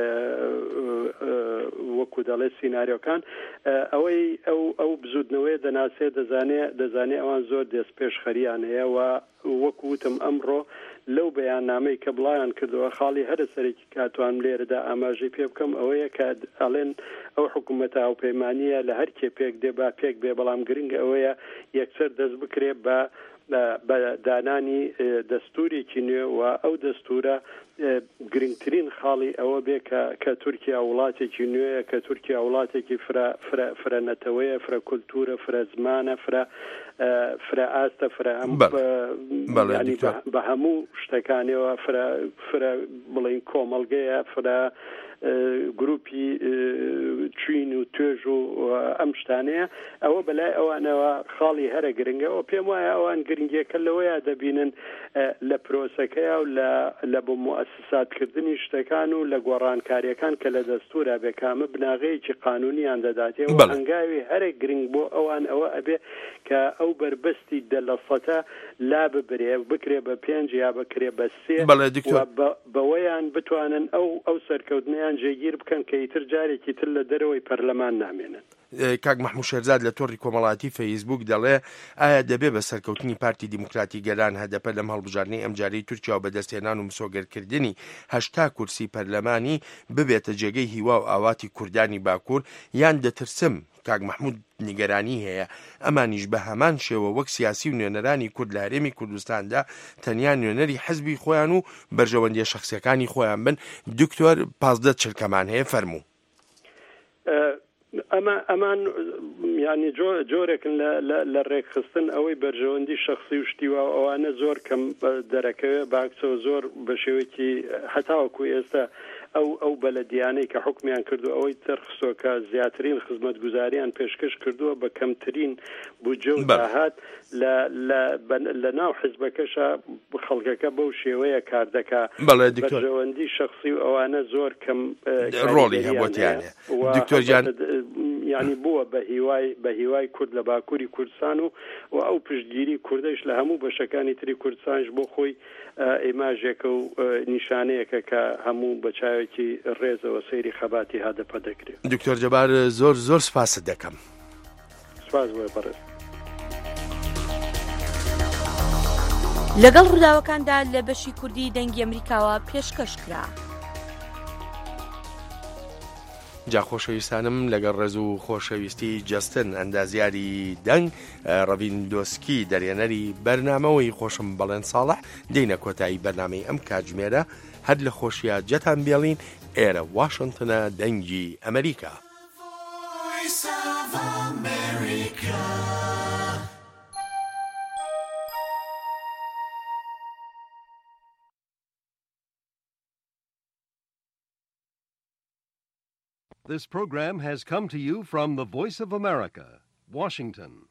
وەکو دەڵێ سیناریۆکان ئەوەی ئەو ئەو بزودنەوەی دەناسێت دەزانێت دەزانێت ئەوان زۆر دەست پێشخەریان هەیە و وەکو وتم ئەمڕۆ لەو بەیاننامەی کە بڵایان کردەوە خاڵی هەرە سەرێکی کاتوان لێرەدا ئاماژەی پێ بکەم ئەوەیە کە ئەڵێن ئەو حکوومەتە هاوپەیمانیە لە هەر کێ پێک دێ با پێک بێ بەڵام گرنگ ئەوەیە یەکسەر دەست بکرێت بە بە دانانی دەستورێکی نوێ و ئەو دەستورە گرنگترین خاڵی ئەوە بێ کە تورکیا وڵاتێکی نوێیە کە تورکیا وڵاتێکی فرەنەتەوەیە فرە کولتورە فرە زمانە فرە فرە ئاستە فرە بە هەموو شتەکانەوە فرە بڵین کۆمەڵگەیە فرە گروپی چین و توێژ و ئەم شتانەیە ئەوە بەلای ئەوانەوە خاڵی هەرە گرنگەوە پێم وایە ئەوان گرنگیەکە لەوەیە دەبینن لە پرۆسەکەیە و لە بۆ موسساتکردنی شتەکان و لە گۆڕانکاریەکان کە لە دەستورە بێکامە بناغەیەکی قانونیان دەداتێ و هەنگاوی هەرە گرنگ بۆ ئەوان ئەوە ئەبێ کە ئەو بربەستی دەلەسەتە لا ببرێ بکرێ بە پێنج یا بکرێ بە سێ بەوەیان بتوانن ئەو ئەو سەرکەوتنیان جێگیر بکەن کە ئیتر جارێکی تر لە دەرەوەی پەرلەمان نامێنن.
کاک مەحموود شێرزاد لە تۆڕی کۆمەڵاتی فەیسبوک دەڵێ ئایا دەبێ بە سەرکەوتنی پارتی دیموکراتی گەران هەدەپە لەم هەڵبژاردنەی ئەمجارەی تورکیا و بەدەستهێنان و مسۆگەرکردنی هەشتا کورسی پەرلەمانی ببێتە جێگەی هیوا و ئاواتی کوردانی باکوور یان دەترسم کاک مەحموود نیگەرانی هەیە ئەمانیش بە هەمان شێوە وەک سیاسی و نوێنەرانی کورد لە هەرێمی کوردستاندا تەنیا نوێنەری حزبی خۆیان و بەرژەوەندیە شەخسیەکانی خۆیان بن. دکتۆر پازدە چرکەمان هەیە فەرموو.
ئەمە ئەمان ینی جۆرێکن لە ڕێکخستن ئەوەی بەرژەوەندی شخصی و شتیوا ئەوانە زۆر کەم دەرەکەوێت باکسەوە زۆر بە شێوەیەکی هەتاوەکو ئێستا ئەو ئەو بەلەدیانەی کە حکمیان کردو ئەوەی تەرخستۆ کە زیاترین خزمەت گوزاریان پێشکەش کردووە بە کەمترین بودجە و داهات لە ناو حزبەکەشە خەڵکەکە بەو شێوەیە کار دەکا بەرژەوەندی شخصی و ئەوانە زۆر کەم
ڕۆڵی هەبووتیانە. دکتۆر جان
یعنی بووە بە هیوای بە هیوای کورد لە باکووری کوردستان و و ئەو پشتگیری کوردەیش لە هەموو بەشەکانی تری کوردستانش بۆ خۆی ئیماژێکە و نیشانەیەکە کە هەموو بە چاوێکی ڕێزەوە سەیری خەباتی هادەپە دەکرێت.
دکتۆر جەبار زۆر زۆر سپاست دەکەم.
سپاس بۆ بەڕێز.
لەگەڵ ڕووداوەکاندا لە بەشی کوردی دەنگی ئەمریکاوە پێشکەش کرا.
جا خۆشەویستانم لەگەڵ ڕێز و خۆشەویستی جەستن ئەندازیاری دەنگ ڕەڤیندۆسکی دەرێنەری بەرنامەوەی خۆشم بەڵێن ساڵح دێنە کۆتایی بەرنامەی ئەم کاتژمێرە هەر لە خۆشیە جەتان بێڵین ئێرە واشنگتنە دەنگی ئەمریکا.
This program has come to you from the Voice of America, Washington.